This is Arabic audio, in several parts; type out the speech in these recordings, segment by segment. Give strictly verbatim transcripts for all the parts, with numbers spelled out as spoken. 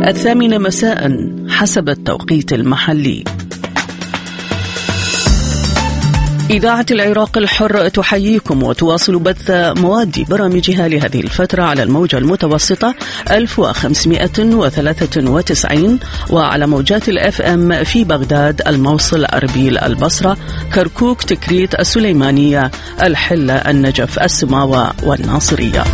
الثامنة مساء حسب التوقيت المحلي. إذاعة العراق الحر تحييكم وتواصل بث مواد برامجها لهذه الفترة على الموجة المتوسطة ألف وخمسمائة وثلاثة وتسعين وعلى موجات الأف أم في بغداد، الموصل، أربيل، البصرة، كركوك، تكريت، السليمانية، الحلة، النجف، السماوة والناصرية.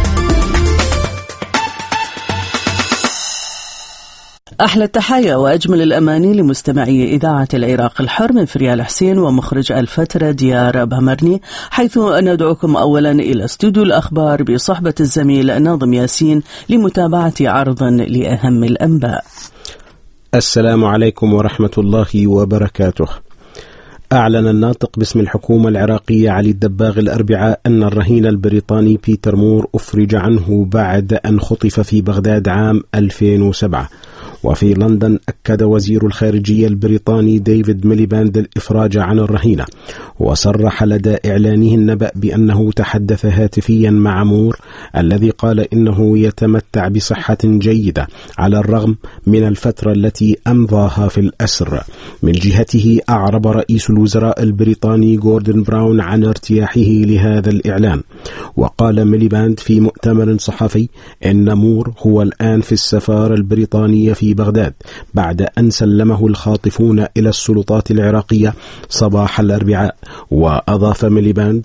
أحلى التحايا وأجمل الأماني لمستمعي إذاعة العراق الحر من فريال حسين ومخرج الفترة ديار بامرني، حيث ندعوكم أولا إلى استوديو الأخبار بصحبة الزميل ناظم ياسين لمتابعة عرض لأهم الأنباء. السلام عليكم ورحمة الله وبركاته. أعلن الناطق باسم الحكومة العراقية علي الدباغ الأربعاء أن الرهين البريطاني بيتر مور أفرج عنه بعد أن خطف في بغداد عام ألفين وسبعة. وفي لندن أكد وزير الخارجية البريطاني ديفيد ميليباند الإفراج عن الرهينة، وصرح لدى إعلانه النبأ بأنه تحدث هاتفيا مع مور الذي قال إنه يتمتع بصحة جيدة على الرغم من الفترة التي أمضاها في الأسر. من جهته أعرب رئيس الوزراء البريطاني غوردن براون عن ارتياحه لهذا الإعلان، وقال ميليباند في مؤتمر صحفي إن مور هو الآن في السفارة البريطانية في بغداد بعد أن سلمه الخاطفون إلى السلطات العراقية صباح الأربعاء. وأضاف ميليباند: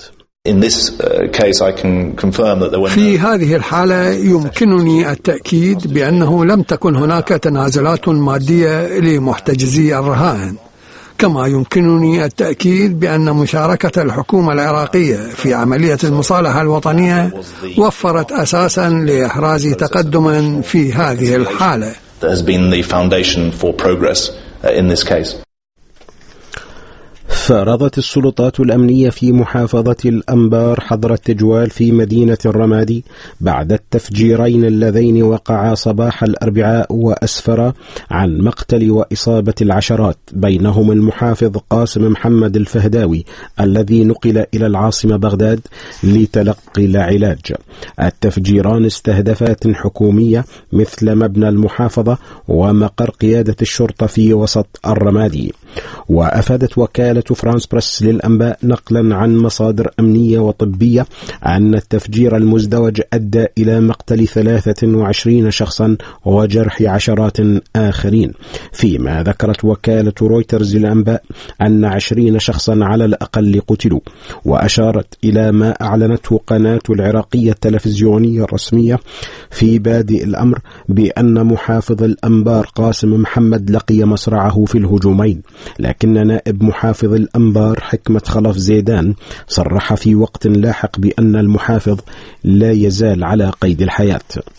في هذه الحالة يمكنني التأكيد بأنه لم تكن هناك تنازلات مادية لمحتجزي الرهائن، كما يمكنني التأكيد بأن مشاركة الحكومة العراقية في عملية المصالحة الوطنية وفرت أساسا لإحراز تقدم في هذه الحالة. That has been the foundation for progress uh, in this case. فرضت السلطات الأمنية في محافظة الأنبار حظر التجوال في مدينة الرمادي بعد التفجيرين اللذين وقعا صباح الأربعاء وأسفرا عن مقتل وإصابة العشرات، بينهم المحافظ قاسم محمد الفهداوي الذي نقل إلى العاصمة بغداد لتلقي العلاج. التفجيران استهدفات حكومية مثل مبنى المحافظة ومقر قيادة الشرطة في وسط الرمادي. وأفادت وكالة فرانس بريس للأنباء نقلا عن مصادر أمنية وطبية أن التفجير المزدوج أدى إلى مقتل ثلاثة وعشرين شخصا وجرح عشرات آخرين، فيما ذكرت وكالة رويترز للأنباء أن عشرين شخصا على الأقل قتلوا. وأشارت إلى ما أعلنته قناة العراقية التلفزيونية الرسمية في بادئ الأمر بأن محافظ الأنبار قاسم محمد لقي مصرعه في الهجومين، لكن نائب محافظ الأنبار حكمة خلف زيدان صرح في وقت لاحق بأن المحافظ لا يزال على قيد الحياة.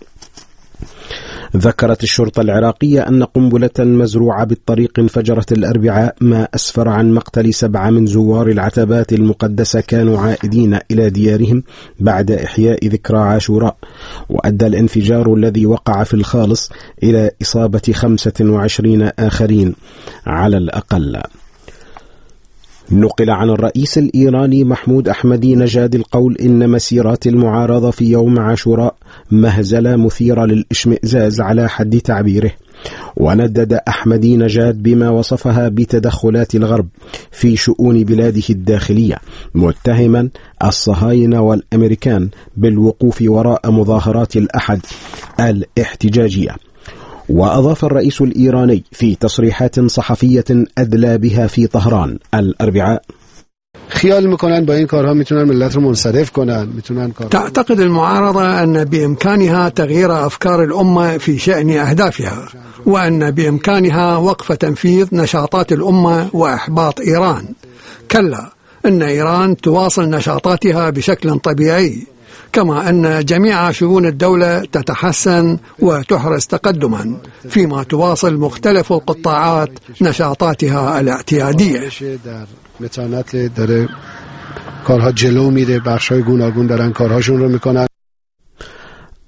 ذكرت الشرطة العراقية أن قنبلة مزروعة بالطريق انفجرت الأربعاء، ما أسفر عن مقتل سبعة من زوار العتبات المقدسة كانوا عائدين إلى ديارهم بعد إحياء ذكرى عاشوراء. وأدى الانفجار الذي وقع في الخالص إلى إصابة خمسة وعشرين آخرين على الأقل. نقل عن الرئيس الإيراني محمود أحمدي نژاد القول إن مسيرات المعارضة في يوم عاشوراء مهزلة مثيرة للإشمئزاز على حد تعبيره. وندد أحمدي نژاد بما وصفها بتدخلات الغرب في شؤون بلاده الداخلية، متهما الصهاينة والأمريكان بالوقوف وراء مظاهرات الأحد الاحتجاجية. وأضاف الرئيس الإيراني في تصريحات صحفية أدلى بها في طهران الأربعاء: تعتقد المعارضة أن بإمكانها تغيير أفكار الأمة في شأن أهدافها، وأن بإمكانها وقف تنفيذ نشاطات الأمة وإحباط إيران. كلا، إن إيران تواصل نشاطاتها بشكل طبيعي، كما أن جميع شؤون الدولة تتحسن وتحرز تقدما، فيما تواصل مختلف القطاعات نشاطاتها الاعتيادية.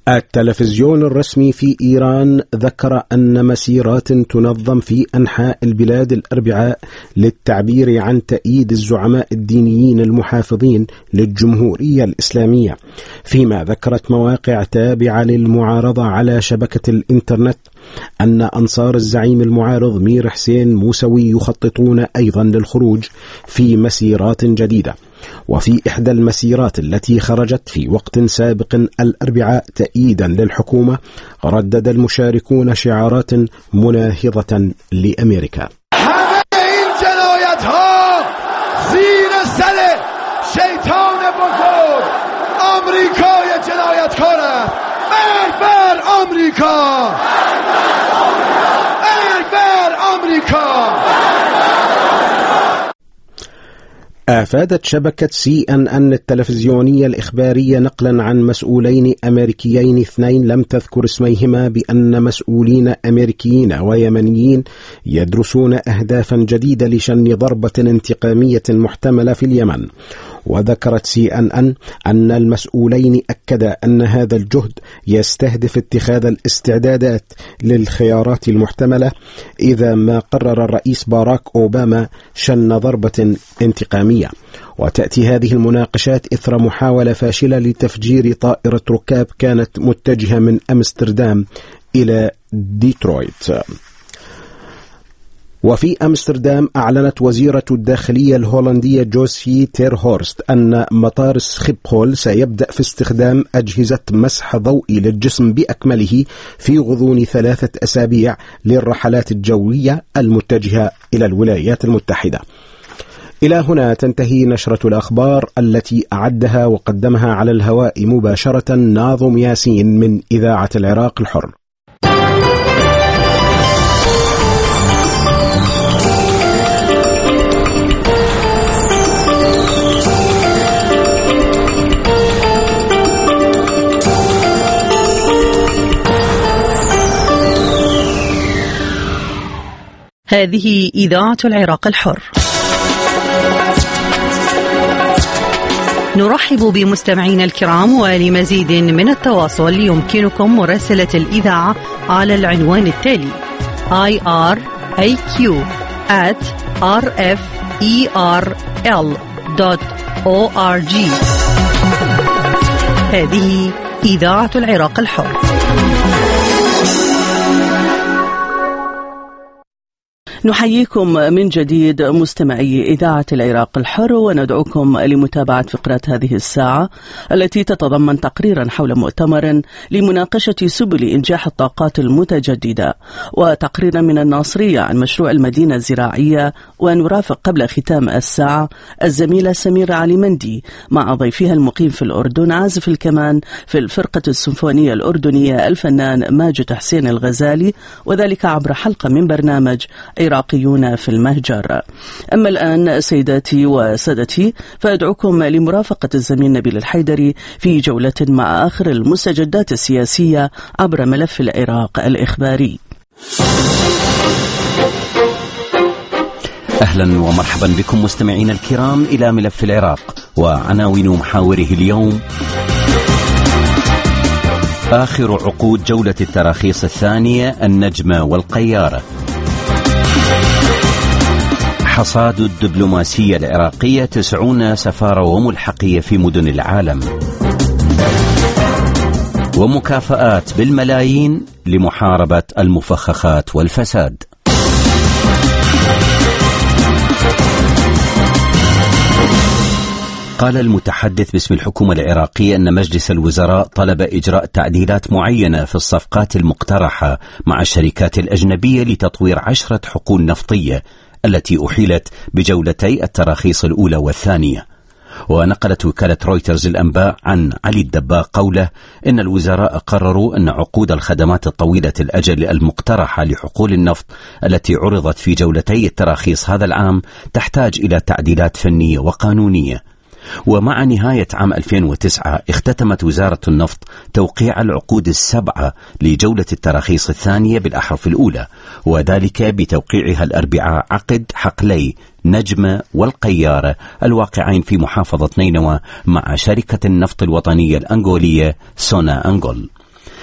التلفزيون الرسمي في إيران ذكر أن مسيرات تنظم في أنحاء البلاد الأربعاء للتعبير عن تأييد الزعماء الدينيين المحافظين للجمهورية الإسلامية، فيما ذكرت مواقع تابعة للمعارضة على شبكة الإنترنت أن أنصار الزعيم المعارض مير حسين موسوي يخططون أيضا للخروج في مسيرات جديدة. وفي إحدى المسيرات التي خرجت في وقت سابق الأربعاء تأييدا للحكومة، ردد المشاركون شعارات مناهضة لأمريكا. همه این جنایت ها زیر سر شیطان بزرگ آمریکای جنایتکار است. مرگ بر آمریکا، مرگ بر آمریکا. أفادت شبكة سي أن أن التلفزيونية الإخبارية نقلا عن مسؤولين أمريكيين اثنين لم تذكر اسميهما بأن مسؤولين أمريكيين ويمنيين يدرسون أهدافا جديدة لشن ضربة انتقامية محتملة في اليمن. وذكرت سي أن أن أن المسؤولين أكدا أن هذا الجهد يستهدف اتخاذ الاستعدادات للخيارات المحتملة إذا ما قرر الرئيس باراك أوباما شن ضربة انتقامية. وتأتي هذه المناقشات إثر محاولة فاشلة لتفجير طائرة ركاب كانت متجهة من أمستردام إلى ديترويت. وفي أمستردام أعلنت وزيرة الداخلية الهولندية جوسي تيرهورست أن مطار سخيبخول سيبدأ في استخدام أجهزة مسح ضوئي للجسم بأكمله في غضون ثلاثة أسابيع للرحلات الجوية المتجهة إلى الولايات المتحدة. إلى هنا تنتهي نشرة الأخبار التي أعدها وقدمها على الهواء مباشرة ناظم ياسين من إذاعة العراق الحر. هذه إذاعة العراق الحر. نرحب بمستمعينا الكرام، ولمزيد من التواصل يمكنكم مراسلة الإذاعة على العنوان التالي آي آر إيه كيو آت آر إف إي آر إل دوت أو آر جي. هذه إذاعة العراق الحر. نحييكم من جديد مستمعي إذاعة العراق الحر، وندعوكم لمتابعة فقرات هذه الساعة التي تتضمن تقريرا حول مؤتمر لمناقشة سبل إنجاح الطاقات المتجددة، وتقريرا من الناصرية عن مشروع المدينة الزراعية. ونرافق قبل ختام الساعة الزميلة سميرة علي مندي مع ضيفها المقيم في الأردن عازف الكمان في الفرقة السيمفونية الأردنية الفنان ماجد حسين الغزالي، وذلك عبر حلقة من برنامج عراقيون في المهجر. أما الآن سيداتي وسادتي، فأدعوكم لمرافقة الزميل نبيل الحيدري في جولة مع آخر المستجدات السياسية عبر ملف العراق الإخباري. أهلا ومرحبا بكم مستمعين الكرام إلى ملف العراق وعناوين محاوره اليوم. آخر عقود جولة التراخيص الثانية النجمة والقيارة. حصاد الدبلوماسية العراقية تسعون سفارة وملحقية في مدن العالم. ومكافآت بالملايين لمحاربة المفخخات والفساد. قال المتحدث باسم الحكومة العراقية أن مجلس الوزراء طلب إجراء تعديلات معينة في الصفقات المقترحة مع الشركات الأجنبية لتطوير عشرة حقول نفطية التي أحيلت بجولتي التراخيص الأولى والثانية. ونقلت وكالة رويترز الأنباء عن علي الدباق قوله إن الوزراء قرروا أن عقود الخدمات الطويلة الأجل المقترحة لحقول النفط التي عرضت في جولتي التراخيص هذا العام تحتاج إلى تعديلات فنية وقانونية. ومع نهاية عام ألفين وتسعة اختتمت وزارة النفط توقيع العقود السبعة لجولة التراخيص الثانية بالأحرف الأولى، وذلك بتوقيعها الأربعاء عقد حقلي نجمة والقيارة الواقعين في محافظة نينوى مع شركة النفط الوطنية الأنغولية سونا أنغول.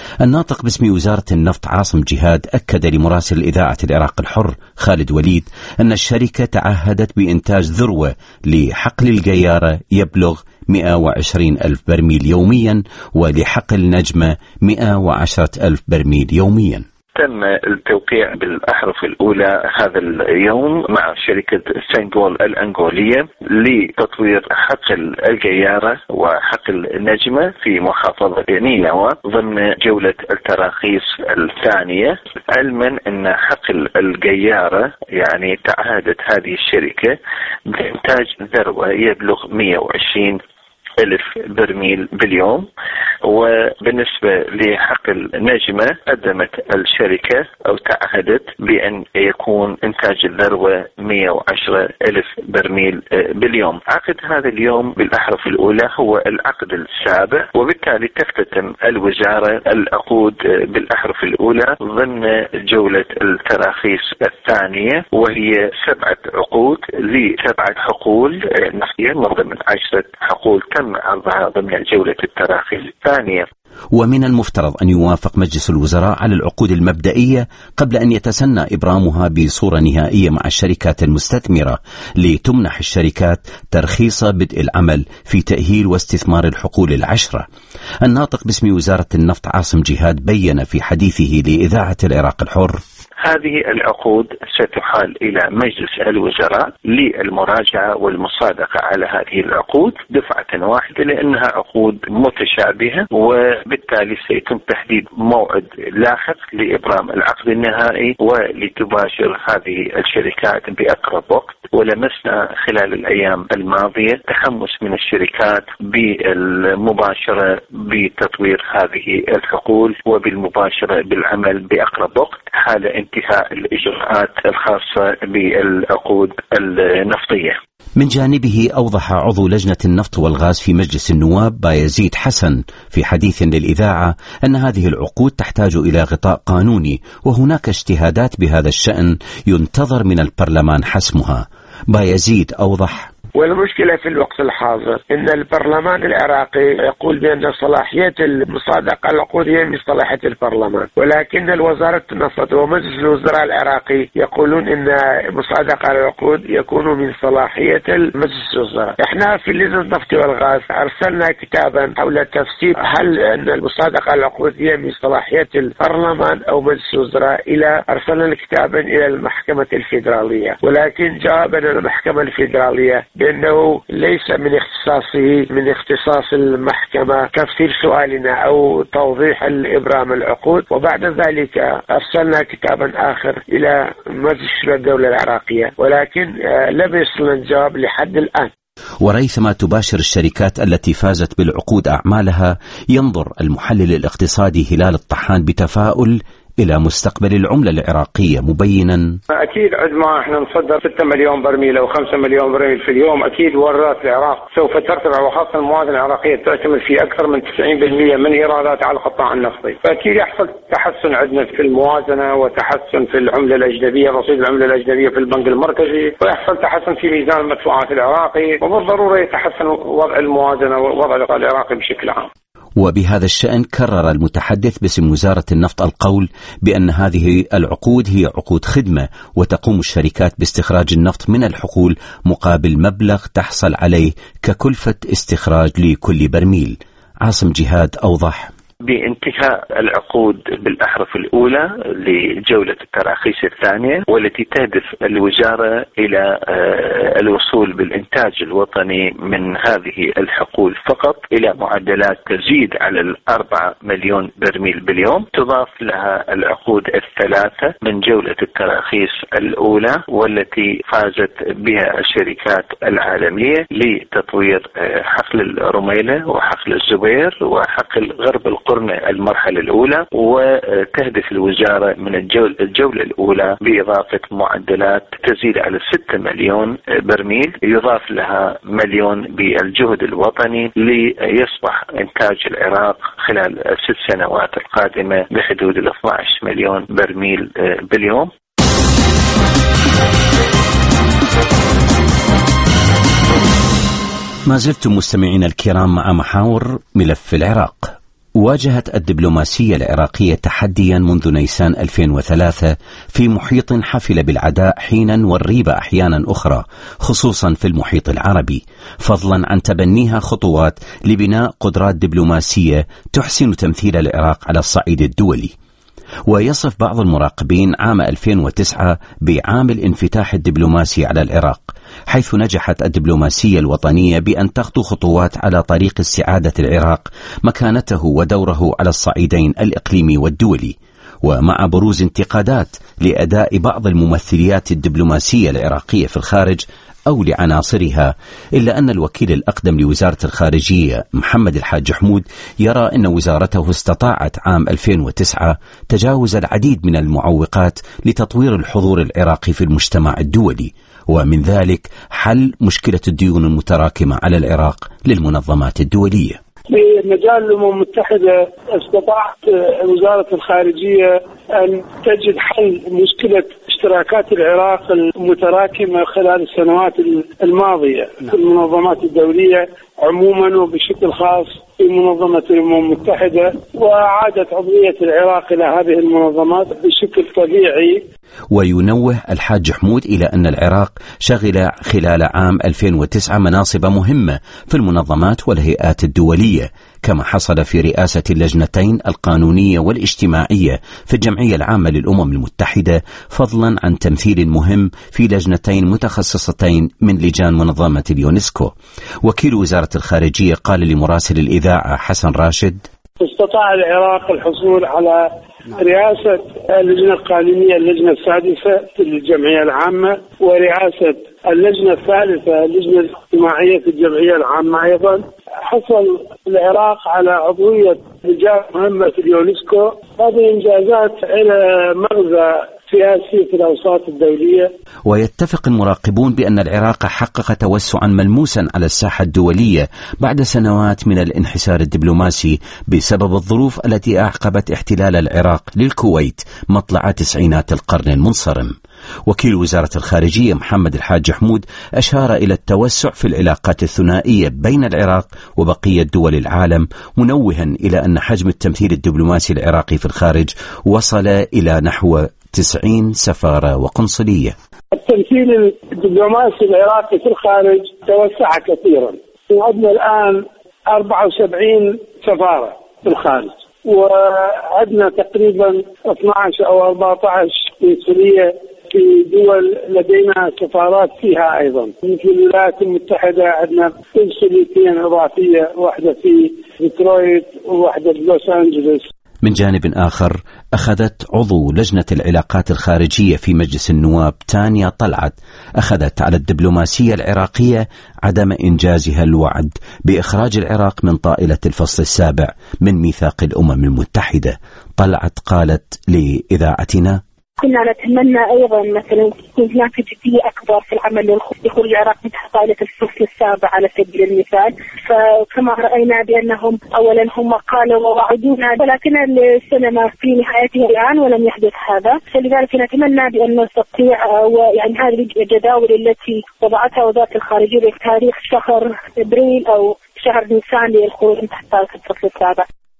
الناطق باسم وزارة النفط عاصم جهاد أكد لمراسل الإذاعة العراق الحر خالد وليد أن الشركة تعهدت بإنتاج ذروة لحقل القيارة يبلغ مئة وعشرين ألف برميل يوميا، ولحقل نجمة مئة وعشرة ألف برميل يوميا. تم التوقيع بالأحرف الأولى هذا اليوم مع شركة سنغول الأنغولية لتطوير حقل القيارة وحقل النجمة في محافظة نينوى ضمن جولة التراخيص الثانية، علما أن حقل القيارة يعني تعهدت هذه الشركة بإنتاج ذروة يبلغ مئة وعشرين ألف برميل باليوم. وبالنسبة لحقل نجمة قدمت الشركة أو تعهدت بأن يكون إنتاج الذروة مئة وعشرة ألف برميل باليوم. عقد هذا اليوم بالأحرف الأولى هو العقد السابع، وبالتالي تفتتم الوزارة العقود بالأحرف الأولى ضمن جولة التراخيص الثانية، وهي سبعة عقود لسبعة حقول نفطية من ضمن عشرة حقول تم عرضها ضمن جولة التراخيص الثانية. ومن المفترض أن يوافق مجلس الوزراء على العقود المبدئية قبل أن يتسنى إبرامها بصورة نهائية مع الشركات المستثمرة لتمنح الشركات ترخيص بدء العمل في تأهيل واستثمار الحقول العشرة. الناطق باسم وزارة النفط عاصم جهاد بيّن في حديثه لإذاعة العراق الحر: هذه العقود ستحال إلى مجلس الوزراء للمراجعة والمصادقة على هذه العقود دفعة واحدة، لأنها عقود متشابهة، وبالتالي سيتم تحديد موعد لاحق لإبرام العقد النهائي ولتباشر هذه الشركات بأقرب وقت. ولمسنا خلال الأيام الماضية تحمس من الشركات بالمباشرة بتطوير هذه الحقول وبالمباشرة بالعمل بأقرب وقت حال انتهاء الإجراءات الخاصة بالعقود النفطية. من جانبه أوضح عضو لجنة النفط والغاز في مجلس النواب بايزيد حسن في حديث للإذاعة أن هذه العقود تحتاج إلى غطاء قانوني، وهناك اجتهادات بهذا الشأن ينتظر من البرلمان حسمها. بايزيد أوضح: والمشكلة في الوقت الحاضر أن البرلمان العراقي يقول بأن صلاحية المصادقة العقود هي من صلاحية البرلمان، ولكن وزارة النفط ومجلس الوزراء العراقي يقولون أن مصادقة العقود يكون من صلاحية مجلس الوزراء. احنا في لجنة النفط والغاز أرسلنا كتابا حول تفسير هل أن المصادقة العقود هي من صلاحية البرلمان أو مجلس الوزراء، إلى أرسلنا كتابا إلى المحكمة الفيدرالية، ولكن جاوبنا المحكمة الفيدرالية بأنه ليس من اختصاصه من اختصاص المحكمة تفسير سؤالنا أو توضيح الإبرام العقود. وبعد ذلك أرسلنا كتابا آخر إلى مجلس الدولة العراقية، ولكن لم يصلنا الجواب لحد الآن. وريثما تباشر الشركات التي فازت بالعقود أعمالها، ينظر المحلل الاقتصادي هلال الطحان بتفاؤل إلى مستقبل العملة العراقية، مبينا: أكيد عندما احنا نصدر ستة مليون برميل أو خمسة مليون برميل في اليوم، أكيد واردات العراق سوف ترتفع، وخاصة الموازنة العراقية تعتمد في أكثر من تسعين بالمئة من إيرادات على القطاع النفطي، فأكيد يحصل تحسن عندنا في الموازنة وتحسن في العملة الأجنبية، رصيد العملة الأجنبية في البنك المركزي، ويحصل تحسن في ميزان المدفوعات العراقي، وبالضرورة يتحسن وضع الموازنة ووضع العراقي بشكل عام. وبهذا الشأن كرر المتحدث باسم وزارة النفط القول بأن هذه العقود هي عقود خدمة، وتقوم الشركات باستخراج النفط من الحقول مقابل مبلغ تحصل عليه ككلفة استخراج لكل برميل. عاصم جهاد أوضح: بانتهاء العقود بالأحرف الأولى لجولة التراخيص الثانية، والتي تهدف الوزارة إلى الوصول بالإنتاج الوطني من هذه الحقول فقط إلى معدلات تزيد على الأربعة مليون برميل باليوم، تضاف لها العقود الثلاثة من جولة التراخيص الأولى والتي فازت بها الشركات العالمية لتطوير حقل الرميلة وحقل الزبير وحقل غرب القرن المرحلة الأولى. وتهدف الوزارة من الجولة, الجولة الأولى بإضافة معدلات تزيد على ستة مليون برميل، يضاف لها مليون بالجهد الوطني، ليصبح إنتاج العراق خلال الست سنوات القادمة بحدود ال اثني عشر مليون برميل باليوم. ما زلتم مستمعين الكرام مع محاور ملف العراق. واجهت الدبلوماسية العراقية تحديا منذ نيسان ألفين وثلاثة في محيط حفل بالعداء حينا والريبة أحيانا أخرى، خصوصا في المحيط العربي، فضلا عن تبنيها خطوات لبناء قدرات دبلوماسية تحسن تمثيل العراق على الصعيد الدولي. ويصف بعض المراقبين عام ألفين وتسعة بعام الانفتاح الدبلوماسي على العراق، حيث نجحت الدبلوماسية الوطنية بأن تخطو خطوات على طريق استعادة العراق مكانته ودوره على الصعيدين الإقليمي والدولي، ومع بروز انتقادات لأداء بعض الممثليات الدبلوماسية العراقية في الخارج أو لعناصرها، إلا أن الوكيل الأقدم لوزارة الخارجية محمد الحاج حمود يرى أن وزارته استطاعت عام ألفين وتسعة تجاوز العديد من المعوقات لتطوير الحضور العراقي في المجتمع الدولي، ومن ذلك حل مشكلة الديون المتراكمة على العراق للمنظمات الدولية. في مجال الأمم المتحدة استطاعت وزارة الخارجية أن تجد حل مشكلة اشتراكات العراق المتراكمة خلال السنوات الماضية في المنظمات الدولية عموما وبشكل خاص في منظمة الأمم المتحدة، وعادت عضوية العراق إلى هذه المنظمات بشكل طبيعي. وينوه الحاج حمود إلى أن العراق شغل خلال عام ألفين وتسعة مناصب مهمة في المنظمات والهيئات الدولية، كما حصل في رئاسة اللجنتين القانونية والاجتماعية في الجمعية العامة للأمم المتحدة، فضلا عن تمثيل مهم في لجنتين متخصصتين من لجان منظمة اليونسكو. وكيل وزارة الخارجية قال لمراسل الإذاعة حسن راشد: استطاع العراق الحصول على رئاسة اللجنة القانونية اللجنة السادسة في الجمعية العامة، ورئاسة اللجنة الثالثة اللجنة الاجتماعية في الجمعية العامة أيضا. حصل العراق على عضوية لجان مهمة في اليونسكو. هذه إنجازات إلى مغزى سياسي في الأوساط الدولية. ويتفق المراقبون بأن العراق حقق توسعا ملموسا على الساحة الدولية بعد سنوات من الانحسار الدبلوماسي بسبب الظروف التي أعقبت احتلال العراق للكويت مطلع تسعينات القرن المنصرم. وكيل وزارة الخارجية محمد الحاج حمود أشار إلى التوسع في العلاقات الثنائية بين العراق وبقية دول العالم، منوها إلى أن حجم التمثيل الدبلوماسي العراقي في الخارج وصل إلى نحو تسعين سفارة وقنصلية. التمثيل الدبلوماسي العراقي في الخارج توسع كثيرا، عندنا الآن أربعة وسبعين سفارة في الخارج، وعندنا تقريبا اثني عشر أو أربعة عشر قنصلية في دول لدينا سفارات فيها أيضا، مثل الولايات المتحدة عندنا قنصليتين إضافية، واحدة في ديترويت وواحدة في لوس أنجلوس. من جانب آخر، أخذت عضو لجنة العلاقات الخارجية في مجلس النواب تانيا طلعت أخذت على الدبلوماسية العراقية عدم إنجازها الوعد بإخراج العراق من طائلة الفصل السابع من ميثاق الأمم المتحدة. طلعت قالت لإذاعتنا: كنا نتمنى أيضا مثلا يكون هناك جدية أكبر في العمل لدخول العراق من تحت طائلة الفصل السابع على سبيل المثال. فكما رأينا بأنهم أولا هم قالوا ووعدونا، ولكن السينما في نهايتها الآن ولم يحدث هذا. فلذلك نتمنى بأن نستطيع يعني هذه الجداول التي وضعتها وزارة الخارجية بتاريخ شهر أبريل أو شهر نيسان للخروج من تحت طائلة الفصل السابع.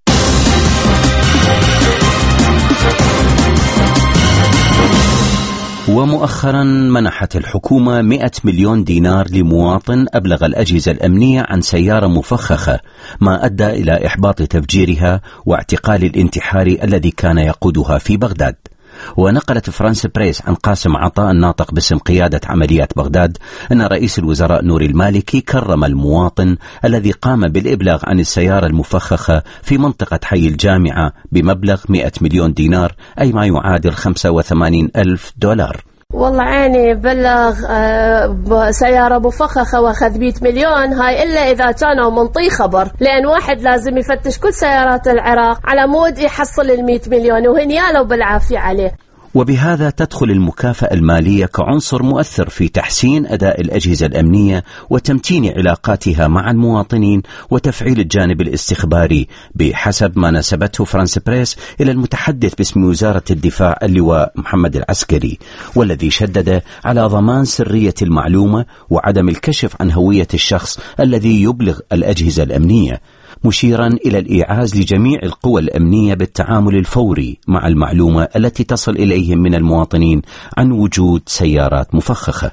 ومؤخرا منحت الحكومة مئة مليون دينار لمواطن أبلغ الأجهزة الأمنية عن سيارة مفخخة، ما أدى إلى إحباط تفجيرها واعتقال الانتحاري الذي كان يقودها في بغداد. ونقلت فرانس بريس عن قاسم عطاء الناطق باسم قيادة عمليات بغداد أن رئيس الوزراء نور المالكي كرم المواطن الذي قام بالإبلاغ عن السيارة المفخخة في منطقة حي الجامعة بمبلغ مئة مليون دينار، أي ما يعادل خمسة وثمانين ألف دولار. والله عيني بلغ سيارة مفخخة واخذ مئة مليون، هاي إلا إذا كانوا منطي خبر، لأن واحد لازم يفتش كل سيارات العراق على مود يحصل المئة مليون، وهن يالو بالعافية عليه. وبهذا تدخل المكافأة المالية كعنصر مؤثر في تحسين أداء الأجهزة الأمنية وتمتين علاقاتها مع المواطنين وتفعيل الجانب الاستخباري، بحسب ما نسبته فرانس بريس إلى المتحدث باسم وزارة الدفاع اللواء محمد العسكري، والذي شدد على ضمان سرية المعلومة وعدم الكشف عن هوية الشخص الذي يبلغ الأجهزة الأمنية، مشيرا إلى الإيعاز لجميع القوى الأمنية بالتعامل الفوري مع المعلومة التي تصل إليهم من المواطنين عن وجود سيارات مفخخة.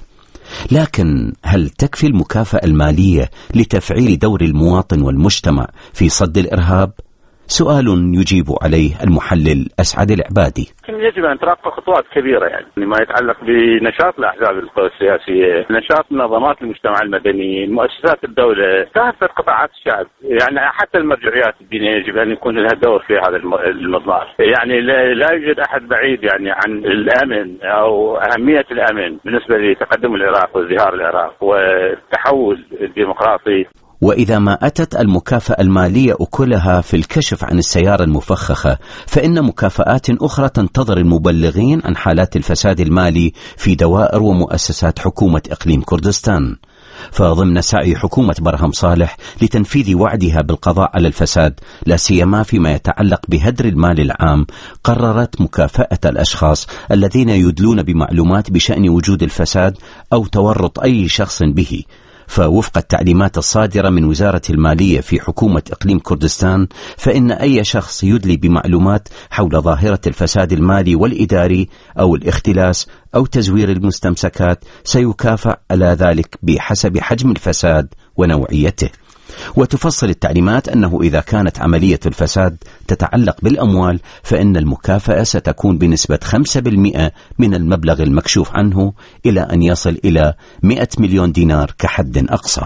لكن هل تكفي المكافأة المالية لتفعيل دور المواطن والمجتمع في صد الإرهاب؟ سؤال يجيب عليه المحلل أسعد العبادي. يجب أن ترقى خطوات كبيرة يعني ما يتعلق بنشاط الأحزاب السياسية، نشاط منظمات المجتمع المدني، مؤسسات الدولة، كافة قطاعات الشعب، يعني حتى المرجعيات الدينية يجب أن يكون لها دور في هذا المضمار. يعني لا يوجد أحد بعيد يعني عن الأمن أو أهمية الأمن بالنسبة لتقدم العراق وازدهار العراق والتحول الديمقراطي. وإذا ما أتت المكافأة المالية أكلها في الكشف عن السيارة المفخخة، فإن مكافآت أخرى تنتظر المبلغين عن حالات الفساد المالي في دوائر ومؤسسات حكومة إقليم كردستان. فضمن سعي حكومة برهم صالح لتنفيذ وعدها بالقضاء على الفساد، لا سيما فيما يتعلق بهدر المال العام، قررت مكافأة الأشخاص الذين يدلون بمعلومات بشأن وجود الفساد أو تورط أي شخص به. فوفق التعليمات الصادرة من وزارة المالية في حكومة إقليم كردستان، فإن أي شخص يدلي بمعلومات حول ظاهرة الفساد المالي والإداري أو الاختلاس أو تزوير المستمسكات سيكافأ على ذلك بحسب حجم الفساد ونوعيته. وتفصل التعليمات أنه إذا كانت عملية الفساد تتعلق بالأموال، فإن المكافأة ستكون بنسبة خمسة بالمئة من المبلغ المكشوف عنه إلى أن يصل إلى مئة مليون دينار كحد أقصى.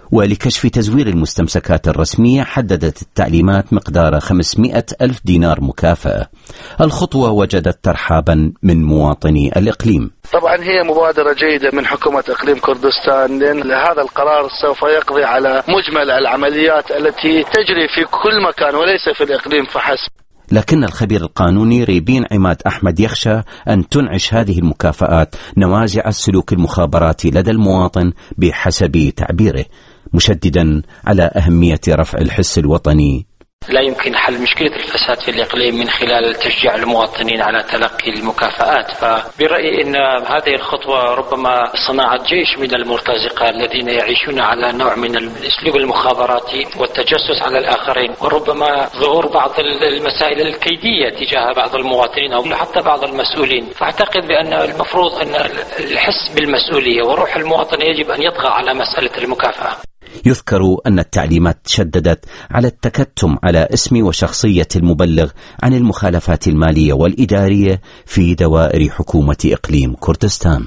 ولكشف تزوير المستمسكات الرسمية حددت التعليمات مقدار خمسمئة ألف دينار مكافأة. الخطوة وجدت ترحابا من مواطني الإقليم. طبعا هي مبادرة جيدة من حكومة إقليم كردستان، لأن هذا القرار سوف يقضي على مجمل العمليات التي تجري في كل مكان وليس في الإقليم فحسب. لكن الخبير القانوني ريبين عماد أحمد يخشى أن تنعش هذه المكافآت نوازع السلوك المخابراتي لدى المواطن بحسب تعبيره، مشددا على أهمية رفع الحس الوطني. لا يمكن حل مشكلة الفساد في الإقليم من خلال تشجيع المواطنين على تلقي المكافآت، فبرأيي أن هذه الخطوة ربما صناعة جيش من المرتزقة الذين يعيشون على نوع من الأسلوب المخابراتي والتجسس على الآخرين، وربما ظهور بعض المسائل الكيدية تجاه بعض المواطنين أو حتى بعض المسؤولين. فأعتقد بأن المفروض أن الحس بالمسؤولية وروح المواطن يجب أن يطغى على مسألة المكافأة. يذكر أن التعليمات شددت على التكتم على اسم وشخصية المبلغ عن المخالفات المالية والإدارية في دوائر حكومة إقليم كردستان.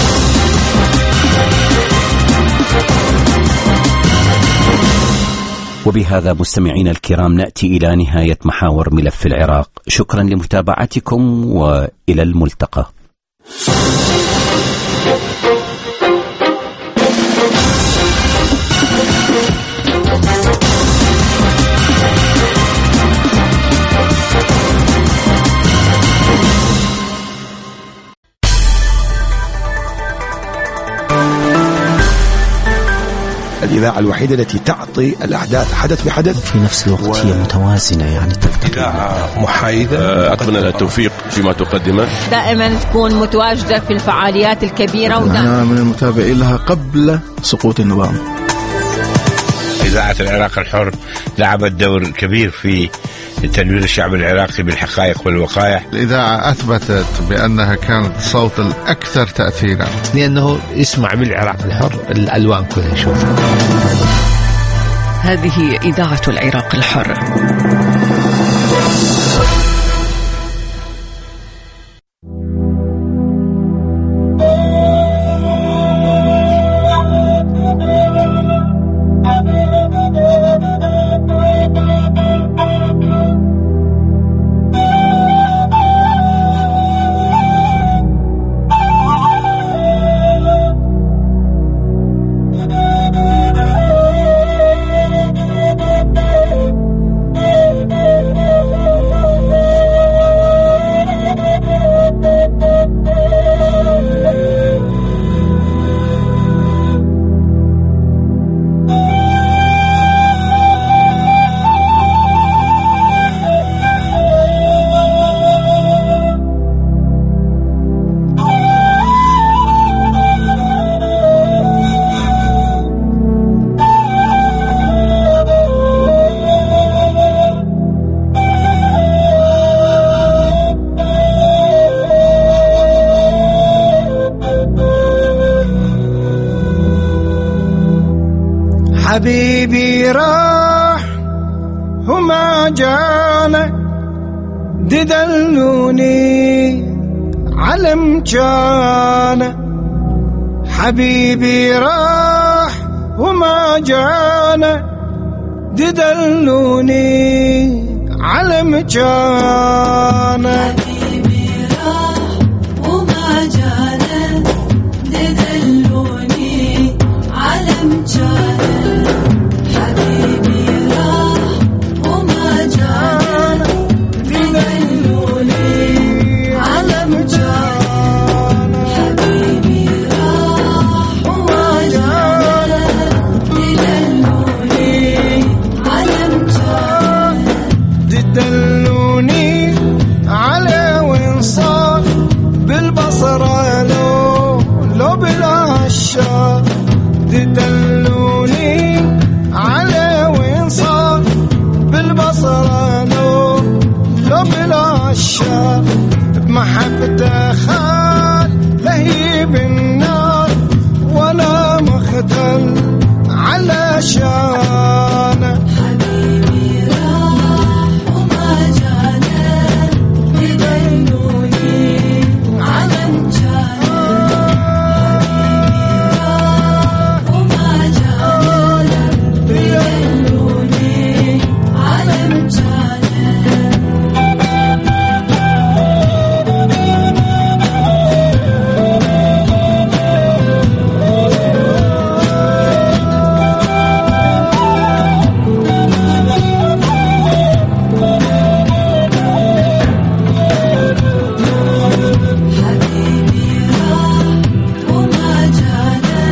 وبهذا مستمعين الكرام نأتي إلى نهاية محاور ملف العراق. شكرا لمتابعتكم وإلى الملتقى. الإذاعة الوحيدة التي تعطي الأحداث حدث بحدث في نفس الوقت و... هي متوازنة، يعني إذاعة محايدة. أتمنى التوفيق فيما تقدمه، دائما تكون متواجدة في الفعاليات الكبيرة. أنا من المتابعين لها قبل سقوط النظام. إذاعة العراق الحر لعبت دور كبير في تنوير الشعب العراقي بالحقائق والوقائع. الإذاعة أثبتت بأنها كانت صوت الأكثر تأثيرا، لأنه يسمع بالعراق الحر الألوان كلها يشوف. هذه إذاعة العراق الحر. حبيبي راح وما جانا ددلوني على مكانه. حبيبي راح وما جانا ددلوني على مكانه. حبيبي راح وما جانا ددلوني على مكانه. حبيبي راح وما جانا ددلوني على مكانه. حبيبي راح وما جانا ددلوني على مكانه. ددلوني على وين صار بالبصرة لو لو بالعشاق. ددلوني على وين صار بالبصرة لو لو بالعشاق. بمحبته خال لهيب النار وانا مختل على شانه. حبيبي راح وما جانا ددلوني على مكانه. حبيبي راح وما جانا ددلوني على مكانه. حبيبي راح وما جانا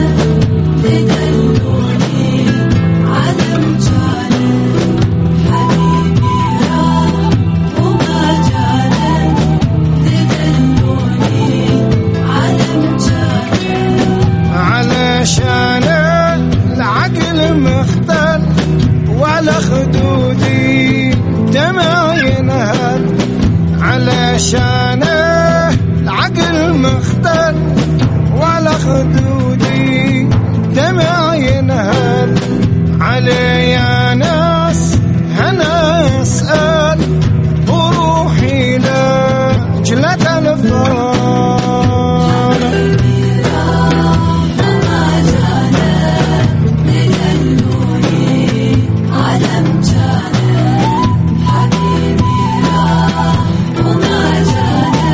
ددلوني على مكانه. حبيبي راح وما جانا ددلوني على مكانه. علشان العقل مختل وعلى خدودي دمع ينهل. علشان العقل مختل وعلى خدودي دمع ينهل. علي يا ناس هنا اسأل وروحي لجلة الفضل. حبيبي راح وما جانا ددلوني على مكانه. حبيبي راح وما جانا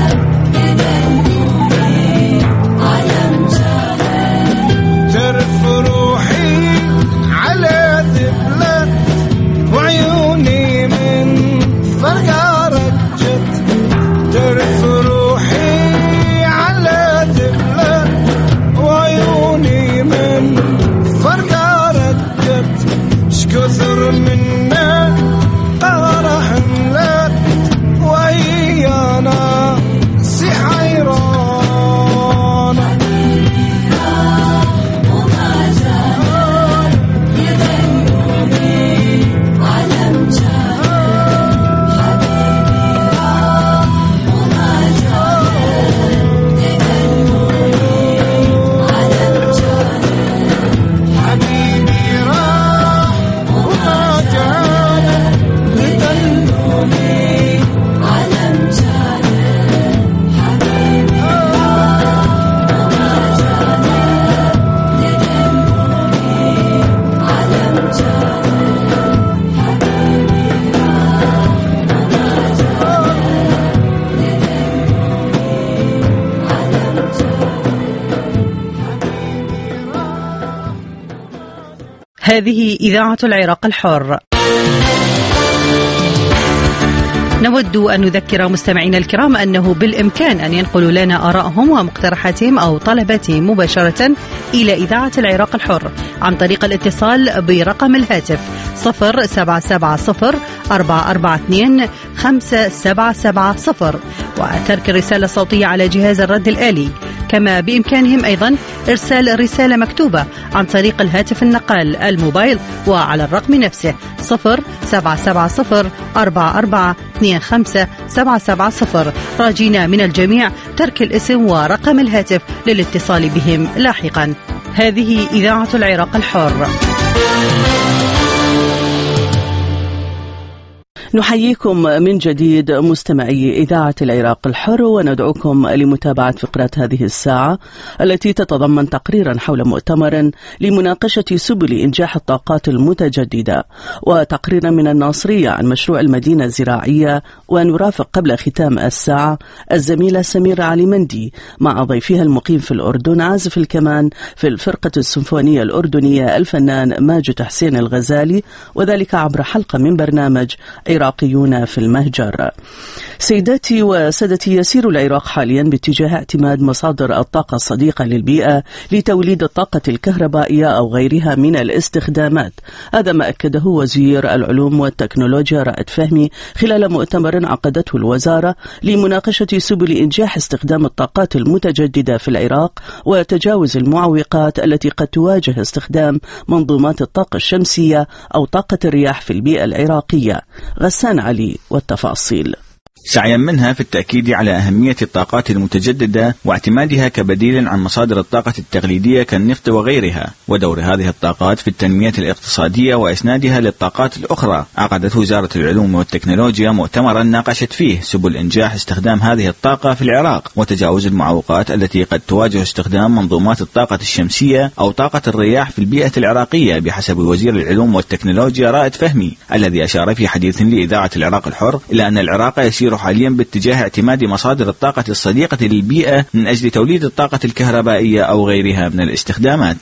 ددلوني على مكانه. ترف روحي على ذبلة وعيوني من فرقة رجت. ترف روحي على ذبلة وعيوني من فرقة رجت. شكثر منا قهر حملت ويانا سي حيرانة. وما جانا ددلوني على مكانه. حبيبي راح وما جانا ددلوني على مكانه. حبيبي راح وما جانا ددلوني على مكانه. حبيبي راح وما جانا ددلوني على هذه إذاعة العراق الحر. نود أن نذكر مستمعينا الكرام أنه بالإمكان أن ينقلوا لنا آرائهم ومقترحاتهم أو طلباتهم مباشرة إلى إذاعة العراق الحر عن طريق الاتصال برقم الهاتف صفر سبعة سبعة صفر أربعة أربعة اثنين خمسة سبعة سبعة صفر وترك الرسالة الصوتية على جهاز الرد الآلي. كما بإمكانهم أيضا إرسال رسالة مكتوبة عن طريق الهاتف النقال الموبايل وعلى الرقم نفسه صفر سبعة سبعة صفر أربعة أربعة اثنين خمسة سبعة سبعة صفر. راجينا من الجميع ترك الاسم ورقم الهاتف للاتصال بهم لاحقا. هذه إذاعة العراق الحر. نحييكم من جديد مستمعي إذاعة العراق الحر، وندعوكم لمتابعة فقرات هذه الساعة التي تتضمن تقريرا حول مؤتمر لمناقشة سبل إنجاح الطاقات المتجددة، وتقريرا من الناصرية عن مشروع المدينة الزراعية. ونرافق قبل ختام الساعة الزميلة سميرة علي مندي مع ضيفها المقيم في الأردن عازف الكمان في الفرقة السيمفونية الأردنية الفنان ماجد حسين الغزالي، وذلك عبر حلقة من برنامج عراقيون في المهجر. سيداتي وسادتي، يسير العراق حاليا باتجاه اعتماد مصادر الطاقة الصديقة للبيئة لتوليد الطاقة الكهربائية أو غيرها من الاستخدامات. هذا ما أكده وزير العلوم والتكنولوجيا رائد فهمي خلال مؤتمر عقدته الوزارة لمناقشة سبل إنجاح استخدام الطاقات المتجددة في العراق وتجاوز المعوقات التي قد تواجه استخدام منظومات الطاقة الشمسية أو طاقة الرياح في البيئة العراقية. غسان علي والتفاصيل. سعيا منها في التأكيد على أهمية الطاقات المتجددة واعتمادها كبديل عن مصادر الطاقة التقليدية كالنفط وغيرها، ودور هذه الطاقات في التنمية الاقتصادية وإسنادها للطاقات الأخرى، عقدت وزارة العلوم والتكنولوجيا مؤتمرا ناقشت فيه سبل إنجاح استخدام هذه الطاقة في العراق وتجاوز المعوقات التي قد تواجه استخدام منظومات الطاقة الشمسية أو طاقة الرياح في البيئة العراقية بحسب وزير العلوم والتكنولوجيا رائد فهمي، الذي أشار في حديث لإذاعة العراق الحر إلى أن العراق يسير حاليا باتجاه اعتماد مصادر الطاقة الصديقة للبيئة من أجل توليد الطاقة الكهربائية أو غيرها من الاستخدامات.